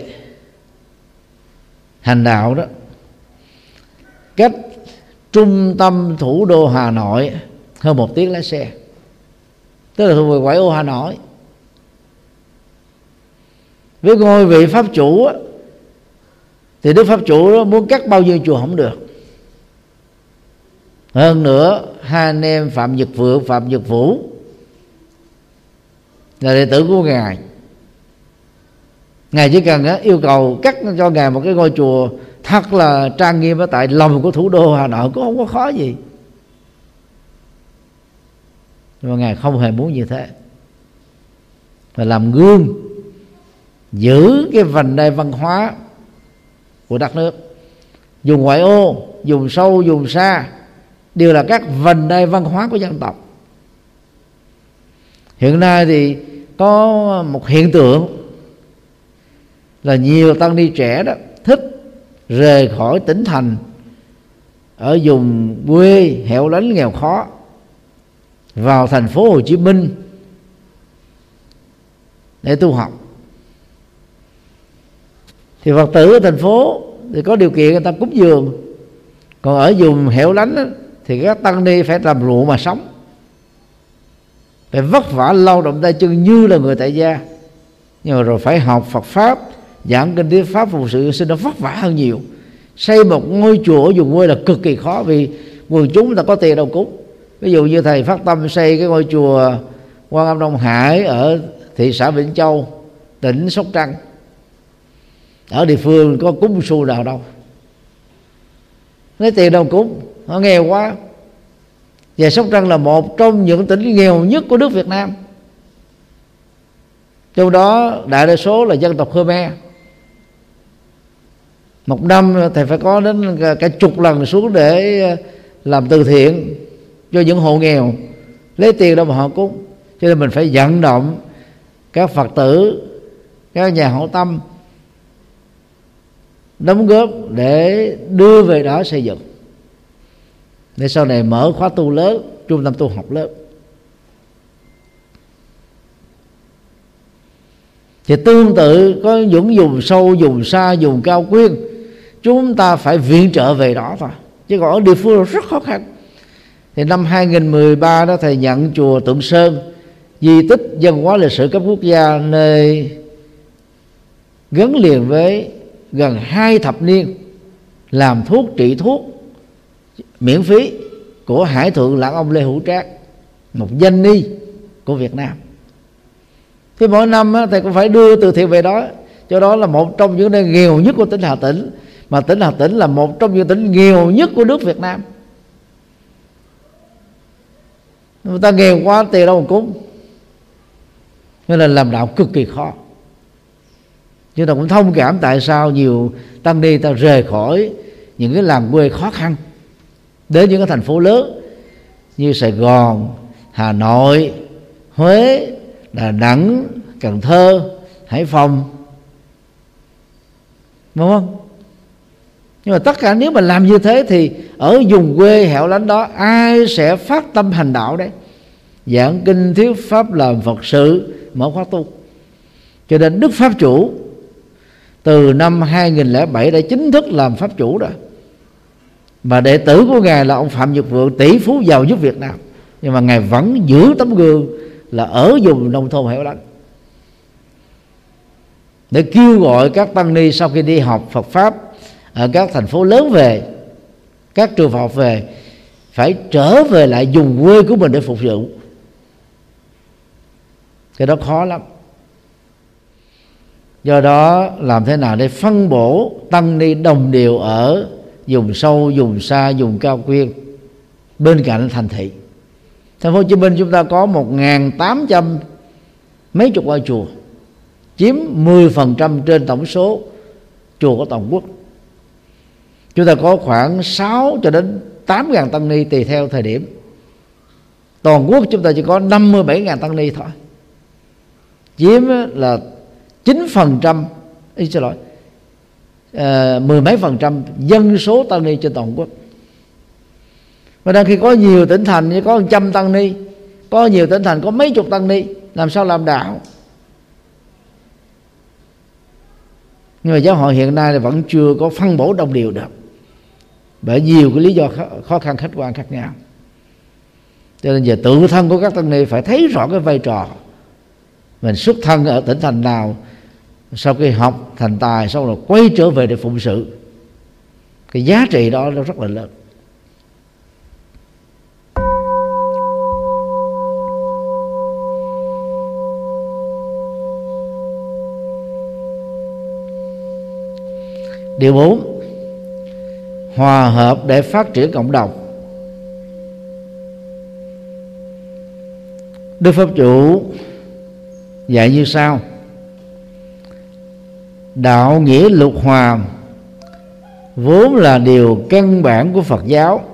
hành đạo đó, cách trung tâm thủ đô Hà Nội hơn một tiếng lái xe, tức là thuộc về ngoại ô Hà Nội. Với ngôi vị Pháp Chủ á, thì Đức Pháp Chủ đó muốn cắt bao nhiêu chùa không được. Hơn nữa hai anh em Phạm Nhật Vượng, Phạm Nhật Vũ là đệ tử của Ngài. Ngài chỉ cần á, yêu cầu cắt cho Ngài một cái ngôi chùa thật là trang nghiêm ở tại lòng của thủ đô Hà Nội, cũng không có khó gì. Nhưng mà Ngài không hề muốn như thế, và làm gương giữ cái vành đai văn hóa của đất nước. Dùng ngoại ô, dùng sâu, dùng xa đều là các vành đai văn hóa của dân tộc. Hiện nay thì có một hiện tượng là nhiều tăng ni trẻ đó thích rời khỏi tỉnh thành ở vùng quê hẻo lánh nghèo khó vào thành phố Hồ Chí Minh để tu học. Thì Phật tử ở thành phố thì có điều kiện người ta cúng dường, còn ở vùng hẻo lánh đó, thì các tăng ni phải làm ruộng mà sống. phải vất vả lao động tay chân như là người tại gia, nhưng mà rồi phải học Phật pháp, giảng kinh thuyết pháp, phục sự sinh, nó vất vả hơn nhiều. Xây một ngôi chùa ở vùng quê là cực kỳ khó, vì quần chúng người ta có tiền đâu cúng. Ví dụ như thầy phát tâm xây cái ngôi chùa Quan Âm Đông Hải ở thị xã Vĩnh Châu, tỉnh Sóc Trăng, ở địa phương có cúng xu nào đâu, lấy tiền đâu cúng, họ nghèo quá. Và Sóc Trăng là một trong những tỉnh nghèo nhất của nước Việt Nam, trong đó đại đa số là dân tộc Khmer. Một năm thầy phải có đến cả chục lần xuống để làm từ thiện cho những hộ nghèo, lấy tiền đâu mà họ cúng. Cho nên mình phải vận động các Phật tử, các nhà hảo tâm đóng góp để đưa về đó xây dựng, để sau này mở khóa tu lớn, trung tâm tu học lớn. Thì tương tự có những vùng sâu, vùng xa, vùng cao quyên, chúng ta phải viện trợ về đó thôi, chứ còn ở địa phương rất khó khăn. Thì năm hai nghìn mười ba đó, thầy nhận chùa Tượng Sơn, di tích văn hóa lịch sử cấp quốc gia, nơi gắn liền với gần hai thập niên làm thuốc trị thuốc miễn phí của Hải Thượng Lãng Ông Lê Hữu Trác, một danh ni của Việt Nam. Thì mỗi năm á, thầy cũng phải đưa từ thiện về đó. Cho đó là một trong những nơi nghèo nhất của tỉnh Hà Tĩnh, mà tỉnh Hà Tĩnh là một trong những tỉnh nghèo nhất của nước Việt Nam. Người ta nghèo quá, tiền đâu mà cúng, nên là làm đạo cực kỳ khó. Chúng ta cũng thông cảm tại sao nhiều tăng ni ta rời khỏi những cái làng quê khó khăn đến những cái thành phố lớn như Sài Gòn, Hà Nội, Huế, Đà Nẵng, Cần Thơ, Hải Phòng, đúng không? Nhưng mà tất cả nếu mà làm như thế thì ở vùng quê hẻo lánh đó ai sẽ phát tâm hành đạo đấy? Giảng kinh thuyết pháp, làm Phật sự, mở khóa tu. Cho nên Đức Pháp Chủ từ năm hai nghìn lẻ bảy đã chính thức làm Pháp Chủ rồi. Và đệ tử của Ngài là ông Phạm Nhật Vượng, tỷ phú giàu nhất Việt Nam. Nhưng mà Ngài vẫn giữ tấm gương là ở vùng nông thôn hẻo lánh, để kêu gọi các tăng ni sau khi đi học Phật Pháp ở các thành phố lớn về, các trường học về, phải trở về lại vùng quê của mình để phục vụ. Cái đó khó lắm. Do đó làm thế nào để phân bổ tăng ni đồng đều ở vùng sâu, vùng xa, vùng cao quyên bên cạnh thành thị. Thành phố Hồ Chí Minh chúng ta có một nghìn tám trăm mấy chục ngôi chùa, chiếm mười phần trăm trên tổng số chùa của toàn quốc. Chúng ta có khoảng sáu cho đến tám ngàn tăng ni tùy theo thời điểm. Toàn quốc chúng ta chỉ có năm mươi bảy ngàn tăng ni thôi, chiếm là chín phần trăm, ý xin lỗi, à, mười mấy phần trăm dân số tăng ni trên toàn quốc. Và đang khi có nhiều tỉnh thành như có một trăm tăng ni, có nhiều tỉnh thành có mấy chục tăng ni, làm sao làm đạo? Nhưng mà giáo hội hiện nay là vẫn chưa có phân bổ đồng đều được, bởi nhiều cái lý do khó khăn khách quan khác nhau. Cho nên giờ tự thân của các tăng ni phải thấy rõ cái vai trò mình xuất thân ở tỉnh thành nào, sau khi học thành tài xong rồi quay trở về để phụng sự. Cái giá trị đó nó rất là lớn. Điều bốn, hòa hợp để phát triển cộng đồng. Đức Pháp Chủ dạy như sau: đạo nghĩa lục hòa vốn là điều căn bản của Phật giáo.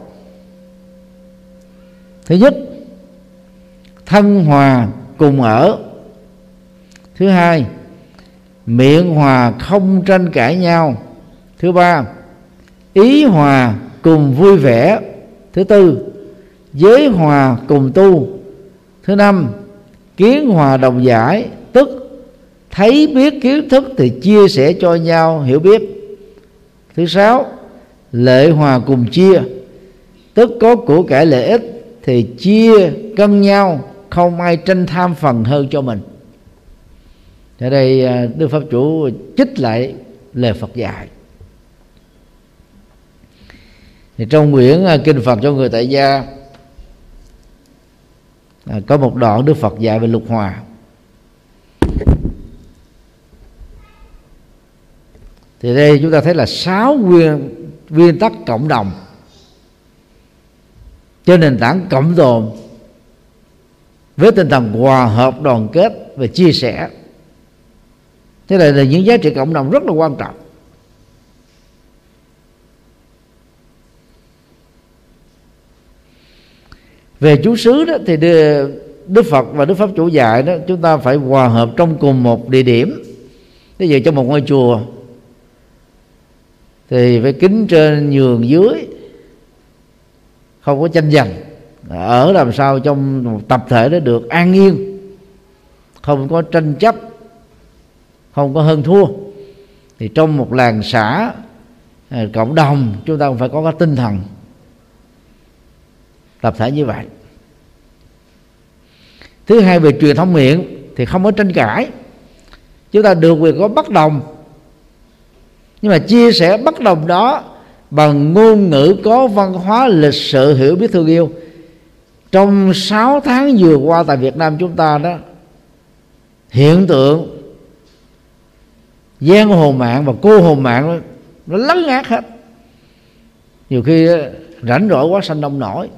Thứ nhất, thân hòa cùng ở. Thứ hai, miệng hòa không tranh cãi nhau. Thứ ba, ý hòa cùng vui vẻ. Thứ tư, giới hòa cùng tu. Thứ năm, kiến hòa đồng giải, tức thấy biết kiến thức thì chia sẻ cho nhau hiểu biết. Thứ sáu, lệ hòa cùng chia, tức có của cải lợi ích thì chia cân nhau, không không ai tranh tham phần hơn cho mình. Ở đây Đức Pháp Chủ trích lại lời Phật dạy. Thì trong quyển Kinh Phật cho người tại gia có một đoạn Đức Phật dạy về lục hòa. Thì đây chúng ta thấy là sáu nguyên nguyên tắc cộng đồng trên nền tảng cộng đồng với tinh thần hòa hợp, đoàn kết và chia sẻ. Thế này là những giá trị cộng đồng rất là quan trọng. Về chú xứ đó thì Đức Phật và Đức Pháp Chủ dạy đó, chúng ta phải hòa hợp trong cùng một địa điểm. Ví dụ trong một ngôi chùa thì phải kính trên nhường dưới, không có tranh giành, ở làm sao trong một tập thể đó được an yên, không có tranh chấp, không có hơn thua. Thì trong một làng xã, cộng đồng, chúng ta cũng phải có cái tinh thần tập thể như vậy. Thứ hai, về truyền thông miệng thì không có tranh cãi. Chúng ta được quyền có bất đồng, nhưng mà chia sẻ bất đồng đó bằng ngôn ngữ có văn hóa, lịch sự, hiểu biết, thương yêu. Trong sáu tháng vừa qua tại Việt Nam chúng ta đó, hiện tượng giang hồ mạng và cô hồn mạng nó lấn át hết. Nhiều khi rảnh rỗi quá sanh nông nổi.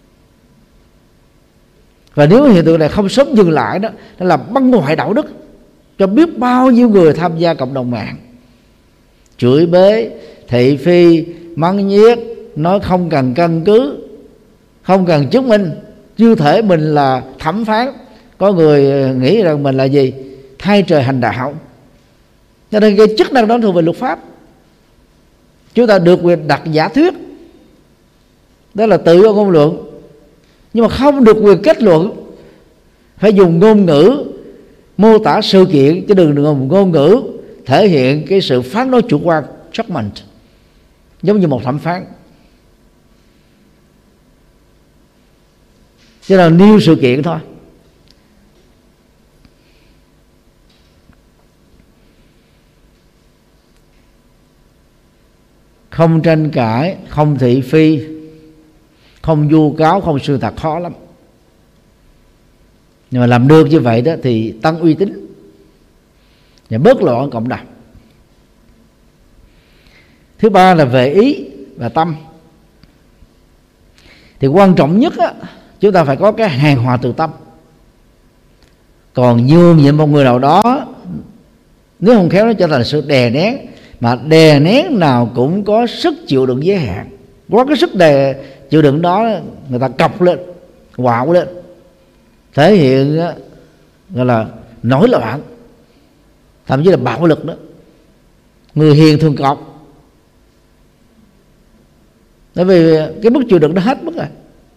Và nếu hiện tượng này không sớm dừng lại đó, nó làm băng hoại đạo đức cho biết bao nhiêu người tham gia cộng đồng mạng. Chửi bới, thị phi, mắng nhiếc, nói không cần căn cứ, không cần chứng minh, chưa thể mình là thẩm phán. Có người nghĩ rằng mình là gì? Thay trời hành đạo. Cho nên cái chức năng đó thuộc về luật pháp. Chúng ta được quyền đặt giả thuyết, đó là tự do ngôn luận, nhưng mà không được quyền kết luận. Phải dùng ngôn ngữ mô tả sự kiện, chứ đừng dùng ngôn ngữ thể hiện cái sự phán đoán chủ quan, judgment, giống như một thẩm phán. Chứ là nêu sự kiện thôi. Không tranh cãi, không thị phi, không vu cáo, không xuyên tạc khó lắm. Nhưng mà làm được như vậy đó thì tăng uy tín và bớt loạn cộng đồng. Thứ ba là về ý và tâm. Thì quan trọng nhất á, chúng ta phải có cái hài hòa từ tâm. Còn nhường nhịn một người nào đó, nếu không khéo nó trở thành sự đè nén. Mà đè nén nào cũng có sức chịu đựng giới hạn. Có cái sức đè chịu đựng đó, người ta cọc lên, quạo lên, thể hiện gọi là nổi loạn, thậm chí là bạo lực đó. Người hiền thường cọc, bởi vì cái mức chịu đựng nó hết mức rồi.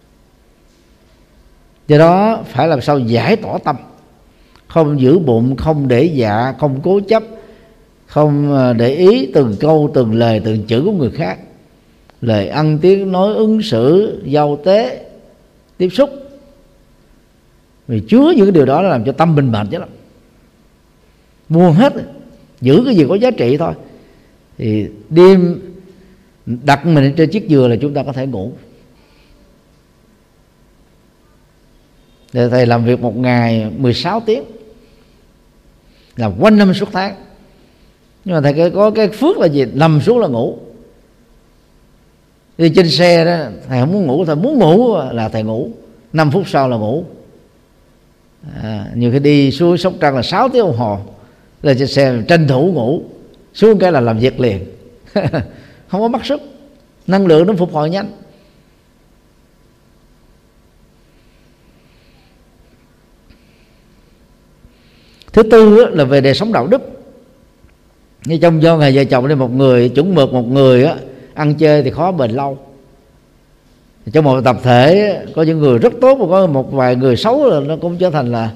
Do đó phải làm sao giải tỏa tâm, không giữ bụng, không để dạ, không cố chấp, không để ý từng câu, từng lời, từng chữ của người khác, lời ăn tiếng nói, ứng xử, giao tế, tiếp xúc. Vì chứa những cái điều đó nó làm cho tâm mình mệt chứ lắm, buông hết, giữ cái gì có giá trị thôi. Thì đêm đặt mình trên chiếc giường là chúng ta có thể ngủ. Để thầy làm việc một ngày mười sáu tiếng, làm quanh năm suốt tháng. Nhưng mà thầy có cái phước là gì? Nằm xuống là ngủ. Đi trên xe đó, thầy không muốn ngủ, thầy muốn ngủ là thầy ngủ, năm phút sau là ngủ. À, nhiều khi đi xuống Sóc Trăng là sáu tiếng đồng hồ, lên trên xe tranh thủ ngủ, xuống cái là làm việc liền. Không có mất sức, năng lượng nó phục hồi nhanh. Thứ tư là về đời sống đạo đức. Như trong do ngày vợ chồng đi, một người chuẩn mực, một người á, ăn chơi thì khó bền lâu. Trong một tập thể có những người rất tốt, và có một vài người xấu là nó cũng trở thành là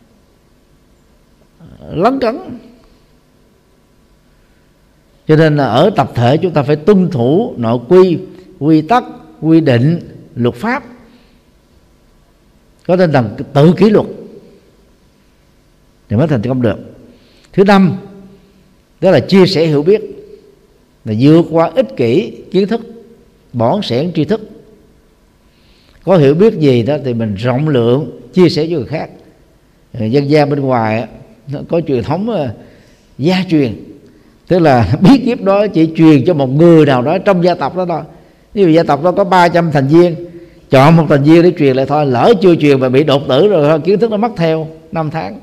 lấn cấn. Cho nên là ở tập thể chúng ta phải tuân thủ nội quy, quy tắc, quy định, luật pháp. có tinh thần tự kỷ luật thì mới thành công được. Thứ năm, đó là chia sẻ hiểu biết, là vượt qua ích kỷ kiến thức, bỏn sẻn tri thức. Có hiểu biết gì đó thì mình rộng lượng chia sẻ với người khác. Dân gian bên ngoài nó có truyền thống gia truyền, tức là bí kíp đó chỉ truyền cho một người nào đó trong gia tộc đó thôi. Ví dụ gia tộc đó có ba trăm thành viên, chọn một thành viên để truyền lại thôi. Lỡ chưa truyền mà bị đột tử rồi, kiến thức nó mất theo năm tháng.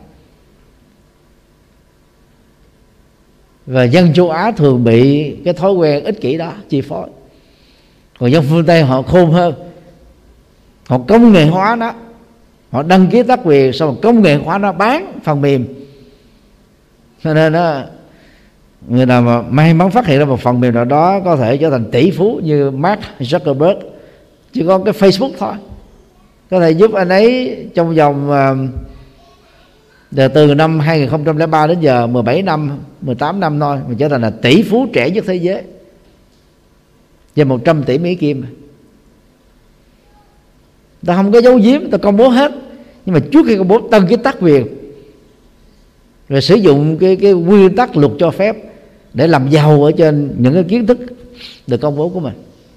Và dân châu Á thường bị cái thói quen ích kỷ đó chi phối. Còn dân phương Tây họ khôn hơn, họ công nghệ hóa nó, họ đăng ký tác quyền, xong rồi công nghệ hóa nó, bán phần mềm. Cho nên đó, người nào mà may mắn phát hiện ra một phần mềm nào đó có thể trở thành tỷ phú như Mark Zuckerberg, chỉ có cái Facebook thôi, có thể giúp anh ấy trong vòng uh, từ năm hai nghìn không trăm lẻ ba đến giờ mười bảy năm, mười tám năm thôi mà trở thành là tỷ phú trẻ nhất thế giới với một trăm tỷ Mỹ Kim. Ta không có giấu giếm, ta công bố hết. Nhưng mà trước khi công bố tân cái tác quyền, rồi sử dụng cái cái quy tắc luật cho phép để làm giàu ở trên những cái kiến thức được công bố của mình.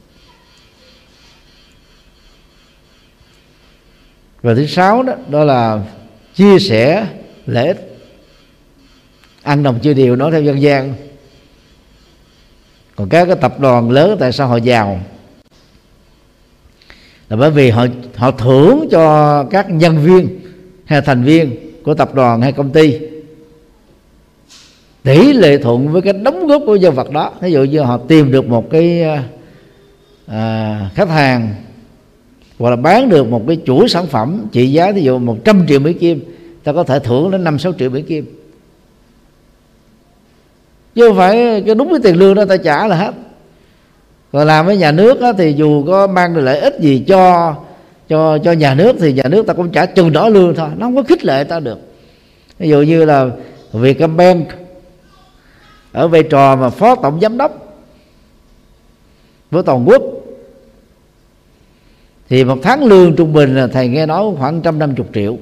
Và thứ sáu đó, đó là chia sẻ lợi ích. Ăn đồng chia đều nói theo dân gian. Còn các cái tập đoàn lớn tại sao họ giàu? Là bởi vì họ họ thưởng cho các nhân viên hay thành viên của tập đoàn hay công ty tỷ lệ thuận với cái đóng góp của nhân vật đó. Ví dụ như họ tìm được một cái à, khách hàng, hoặc là bán được một cái chuỗi sản phẩm trị giá ví dụ một trăm triệu Mỹ Kim, ta có thể thưởng đến năm sáu triệu Mỹ Kim, chứ không phải cái đúng cái tiền lương đó ta trả là hết. Còn làm với nhà nước đó, thì dù có mang được lợi ích gì cho cho cho nhà nước thì nhà nước ta cũng trả chừng đó lương thôi, nó không có khích lệ ta được. Ví dụ như là Vietcombank ở vai trò mà phó tổng giám đốc với toàn quốc thì một tháng lương trung bình là thầy nghe nói khoảng một trăm năm mươi triệu.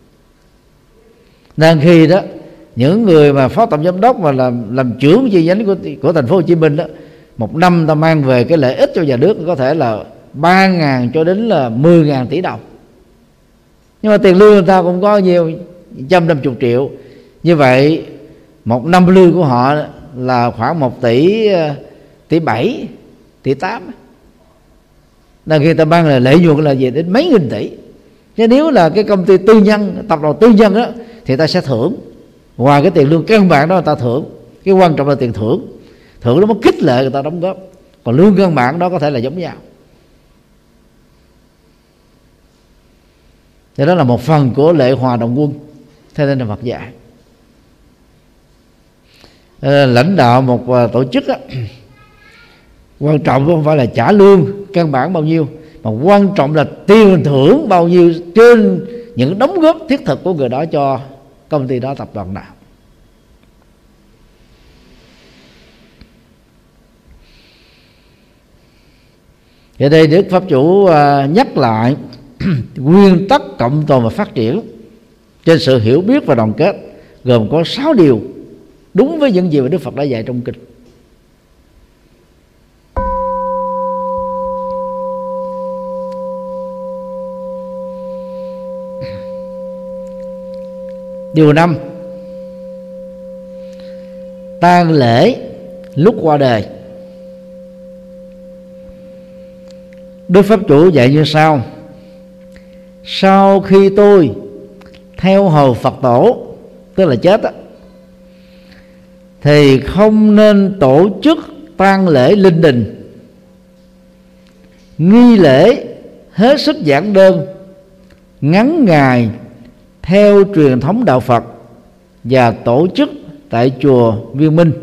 Nên khi đó những người mà phó tổng giám đốc mà làm làm trưởng chi nhánh của của thành phố Hồ Chí Minh đó, một năm ta mang về cái lợi ích cho nhà nước có thể là ba ngàn cho đến là mười ngàn tỷ đồng. Nhưng mà tiền lương người ta cũng có nhiều, một trăm năm mươi triệu. Như vậy một năm lương của họ là khoảng một tỷ, tỷ bảy, tỷ tám. Là khi ta mang là lợi nhuận là gì đến mấy nghìn tỷ. Chứ nếu là cái công ty tư nhân, tập đoàn tư nhân đó, thì ta sẽ thưởng. Ngoài cái tiền lương căn bản đó ta thưởng. Cái quan trọng là tiền thưởng. Thưởng nó mới khích lệ người ta đóng góp. Còn lương căn bản đó có thể là giống nhau. Thì đó là một phần của lệ hòa đồng quân, theo nên là Phật dạy. À, lãnh đạo một tổ chức á, quan trọng không phải là trả lương căn bản bao nhiêu, mà quan trọng là tiền thưởng bao nhiêu trên những đóng góp thiết thực của người đó cho công ty đó, tập đoàn nào. Ở đây Đức Pháp Chủ nhắc lại nguyên tắc cộng tồn và phát triển trên sự hiểu biết và đoàn kết, gồm có sáu điều đúng với những gì mà Đức Phật đã dạy trong kinh. Điều năm, tang lễ lúc qua đời. Đức Pháp Chủ dạy như sau: sau khi tôi theo hầu Phật tổ, tức là chết á, thì không nên tổ chức tang lễ linh đình, nghi lễ hết sức giản đơn, ngắn ngày theo truyền thống đạo Phật và tổ chức tại chùa Viên Minh.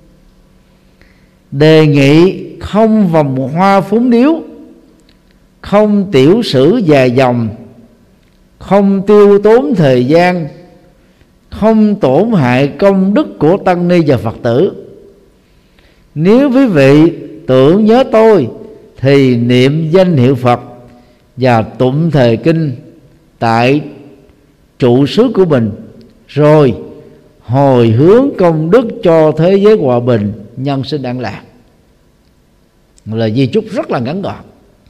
Đề nghị không vòng hoa phúng điếu, không tiểu sử dài dòng, không tiêu tốn thời gian, không tổn hại công đức của tăng ni và Phật tử. Nếu quý vị tưởng nhớ tôi thì niệm danh hiệu Phật và tụng thời kinh tại trụ xứ của mình, rồi hồi hướng công đức cho thế giới hòa bình, nhân sinh an lạc. Là di chúc rất là ngắn gọn.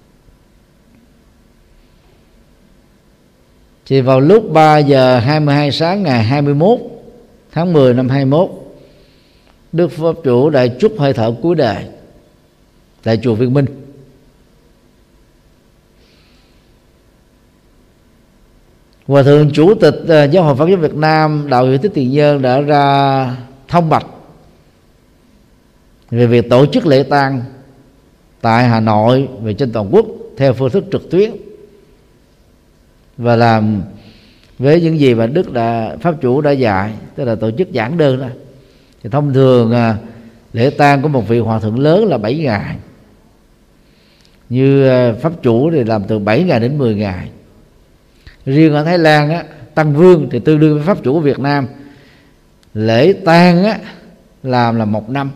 Thì vào lúc ba giờ hai mươi hai sáng ngày hai mươi mốt tháng mười năm hai mươi mốt, Đức Pháp Chủ đã chúc hơi thở cuối đời tại chùa Viên Minh. Hòa thượng Chủ tịch Giáo hội Phật giáo Việt Nam Đạo Hữu Thích Tiền Nhân đã ra thông bạch về việc tổ chức lễ tang tại Hà Nội và trên toàn quốc theo phương thức trực tuyến, và làm với những gì mà Đức đã Pháp Chủ đã dạy, tức là tổ chức giảng đơn đó. Thì thông thường à, lễ tang của một vị hòa thượng lớn là bảy ngày, như à, Pháp Chủ thì làm từ bảy ngày đến mười ngày. Riêng ở Thái Lan á, Tăng Vương thì tương đương với Pháp Chủ của Việt Nam, lễ tang á làm là một năm.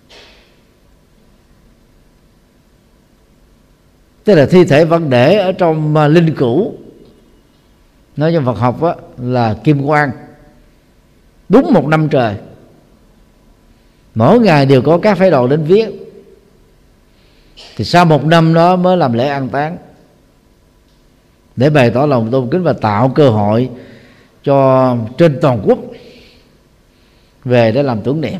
Tức là thi thể vẫn để ở trong uh, linh cữu, nói trong Phật học á, là kim quang, đúng một năm trời. Mỗi ngày đều có các phái đoàn đến viếng. Thì sau một năm đó mới làm lễ an táng, để bày tỏ lòng tôn kính và tạo cơ hội cho trên toàn quốc về để làm tưởng niệm.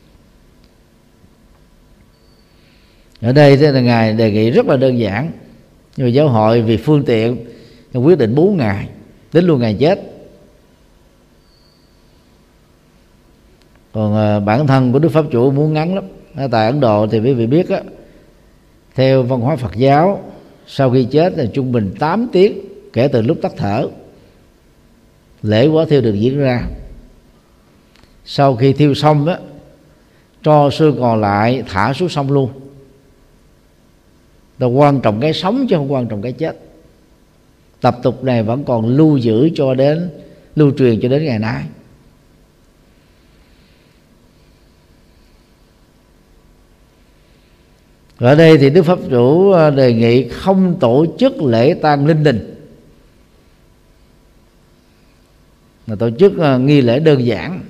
Ở đây thì là Ngài đề nghị rất là đơn giản, nhưng mà giáo hội vì phương tiện quyết định bốn ngày, đến luôn ngày chết. Còn à, bản thân của Đức Pháp Chủ muốn ngắn lắm. Ở tại Ấn Độ thì quý vị biết á, theo văn hóa Phật giáo, sau khi chết là trung bình tám tiếng kể từ lúc tắt thở, lễ quá thiêu được diễn ra. Sau khi thiêu xong á, tro xương còn lại thả xuống sông luôn. Đó, quan trọng cái sống chứ không quan trọng cái chết. Tập tục này vẫn còn lưu giữ cho đến lưu truyền cho đến ngày nay. Ở đây thì Đức Pháp Chủ đề nghị không tổ chức lễ tang linh đình, mà tổ chức nghi lễ đơn giản.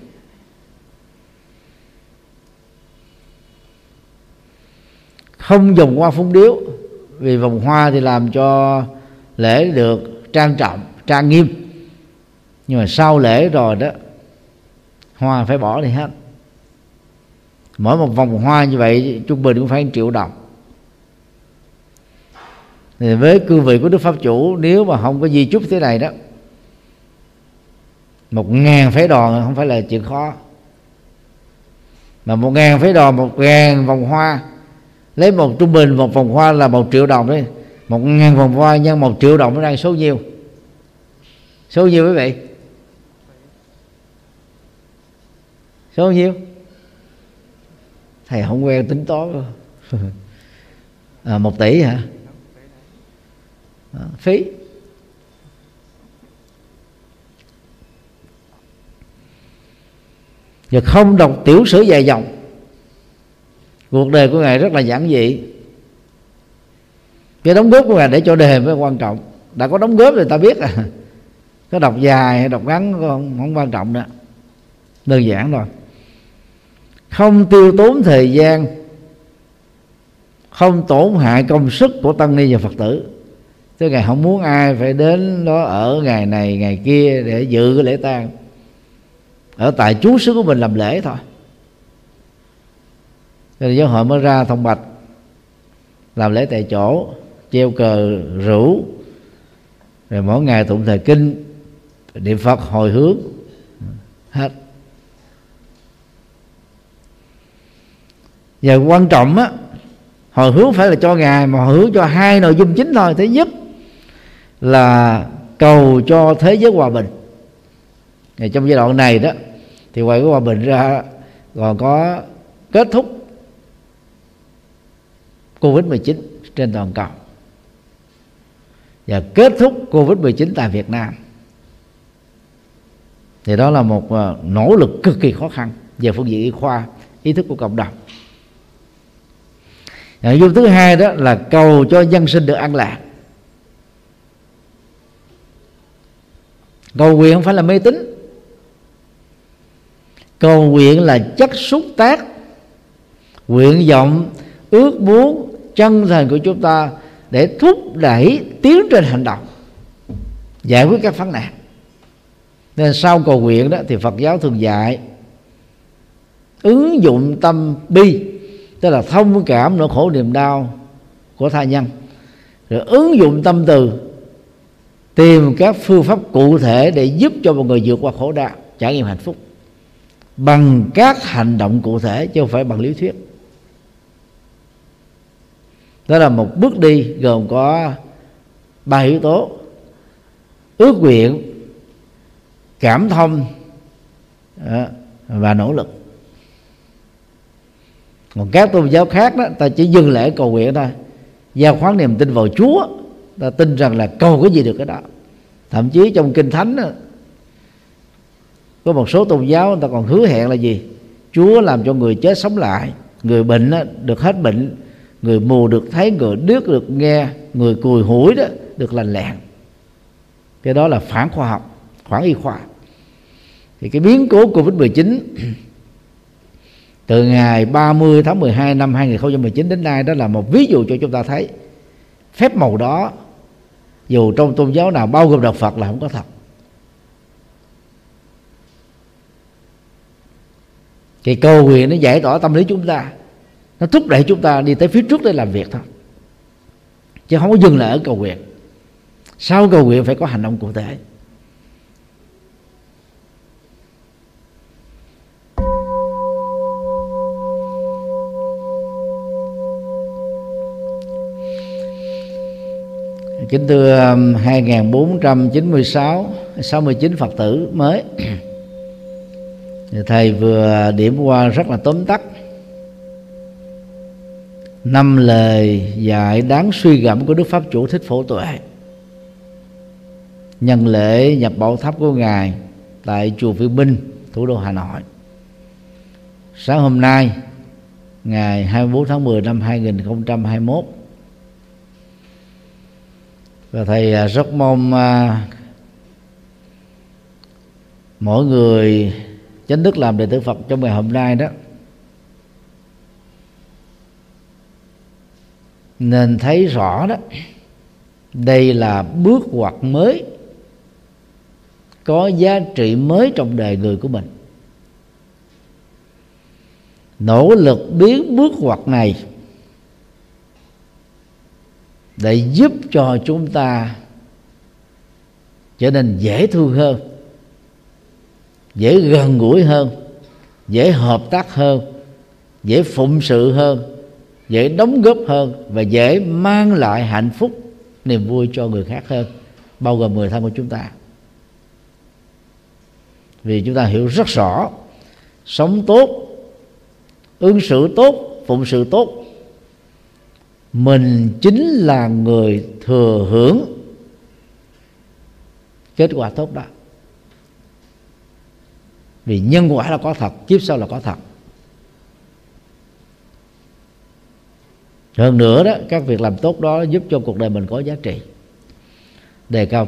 Không dùng hoa phun điếu, vì vòng hoa thì làm cho lễ được trang trọng, trang nghiêm. Nhưng mà sau lễ rồi đó, hoa phải bỏ đi hết. Mỗi một vòng hoa như vậy trung bình cũng phải một triệu đồng. Thì với cương vị của Đức Pháp Chủ, nếu mà không có di chúc thế này đó, một ngàn phái đoàn không phải là chuyện khó. Mà một ngàn phái đoàn, một ngàn vòng hoa, lấy một trung bình một vòng hoa là một triệu đồng đấy. Một ngàn vòng hoa nhân một triệu đồng nó đang số nhiêu? Số nhiêu quý vị? Số nhiêu? Thầy không quen tính toán. À, một tỷ hả? À, phí. Và không đọc tiểu sử dài dòng. Cuộc đời của Ngài rất là giản dị. Cái đóng góp của Ngài để cho đề mới quan trọng. Đã có đóng góp thì ta biết à. Có đọc dài hay đọc ngắn không, không quan trọng nữa. Đơn giản thôi. Không tiêu tốn thời gian, không tổn hại công sức của tăng ni và Phật tử. Chứ Ngài không muốn ai phải đến đó ở ngày này ngày kia để dự cái lễ tang. Ở tại trú xứ của mình làm lễ thôi. Cho nên giáo hội mới ra thông bạch làm lễ tại chỗ, treo cờ rủ, rồi mỗi ngày tụng thời kinh, niệm Phật hồi hướng hết. Và quan trọng á, hồi hướng phải là cho Ngài, mà hồi hướng cho hai nội dung chính thôi. Thứ nhất là cầu cho thế giới hòa bình. Thì trong giai đoạn này đó, thì ngoài cái hòa bình ra còn có kết thúc Covid mười chín trên toàn cầu và kết thúc Covid mười chín tại Việt Nam. Thì đó là một nỗ lực cực kỳ khó khăn về phương diện y khoa, ý thức của cộng đồng. Nội dung thứ hai đó là cầu cho dân sinh được an lạc. Cầu nguyện không phải là mê tín. Cầu nguyện là chất xúc tác, nguyện vọng, ước muốn chân thành của chúng ta để thúc đẩy tiến trên hành động, giải quyết các vấn nạn. Nên sau cầu nguyện đó thì Phật giáo thường dạy ứng dụng tâm bi, tức là thông cảm nỗi khổ niềm đau của tha nhân, rồi ứng dụng tâm từ, tìm các phương pháp cụ thể để giúp cho một người vượt qua khổ đau, trải nghiệm hạnh phúc bằng các hành động cụ thể, chứ không phải bằng lý thuyết. Đó là một bước đi gồm có ba yếu tố: ước nguyện, cảm thông và nỗ lực. Còn các tôn giáo khác đó, ta chỉ dừng lễ cầu nguyện thôi, giao khoán niềm tin vào Chúa, ta tin rằng là cầu cái gì được cái đó. Thậm chí trong Kinh Thánh đó, có một số tôn giáo người ta còn hứa hẹn là gì? Chúa làm cho người chết sống lại, người bệnh đó, được hết bệnh, người mù được thấy, người điếc được nghe, người cùi hủi đó được lành lẹn. Cái đó là phản khoa học, phản y khoa. Thì cái biến cố Covid mười chín từ ngày ba mươi tháng mười hai năm hai nghìn không trăm mười chín đến nay, đó là một ví dụ cho chúng ta thấy phép màu đó dù trong tôn giáo nào bao gồm đạo Phật là không có thật. Thì cầu nguyện nó giải tỏa tâm lý chúng ta, nó thúc đẩy chúng ta đi tới phía trước để làm việc thôi, chứ không có dừng lại ở cầu nguyện. Sau cầu nguyện phải có hành động cụ thể. Kính thưa hai nghìn bốn trăm chín mươi sáu, sáu mươi chín Phật tử mới, thầy vừa điểm qua rất là tóm tắt năm lời dạy đáng suy gẫm của Đức Pháp Chủ Thích Phổ Tuệ nhân lễ nhập Bảo Tháp của Ngài tại chùa Phiên Binh, thủ đô Hà Nội. Sáng hôm nay, ngày hai mươi bốn tháng mười năm hai nghìn không trăm hai mươi mốt, và thầy rất mong uh, mỗi người chánh đức làm đệ tử Phật trong ngày hôm nay đó nên thấy rõ đó, đây là bước ngoặt mới, có giá trị mới trong đời người của mình. Nỗ lực biến bước ngoặt này để giúp cho chúng ta trở nên dễ thương hơn, dễ gần gũi hơn, dễ hợp tác hơn, dễ phụng sự hơn, dễ đóng góp hơn, và dễ mang lại hạnh phúc, niềm vui cho người khác hơn, bao gồm người thân của chúng ta. Vì chúng ta hiểu rất rõ, sống tốt, ứng xử tốt, phụng sự tốt, mình chính là người thừa hưởng kết quả tốt đó. Vì nhân quả là có thật, kiếp sau là có thật. Hơn nữa đó, các việc làm tốt đó giúp cho cuộc đời mình có giá trị, đề cao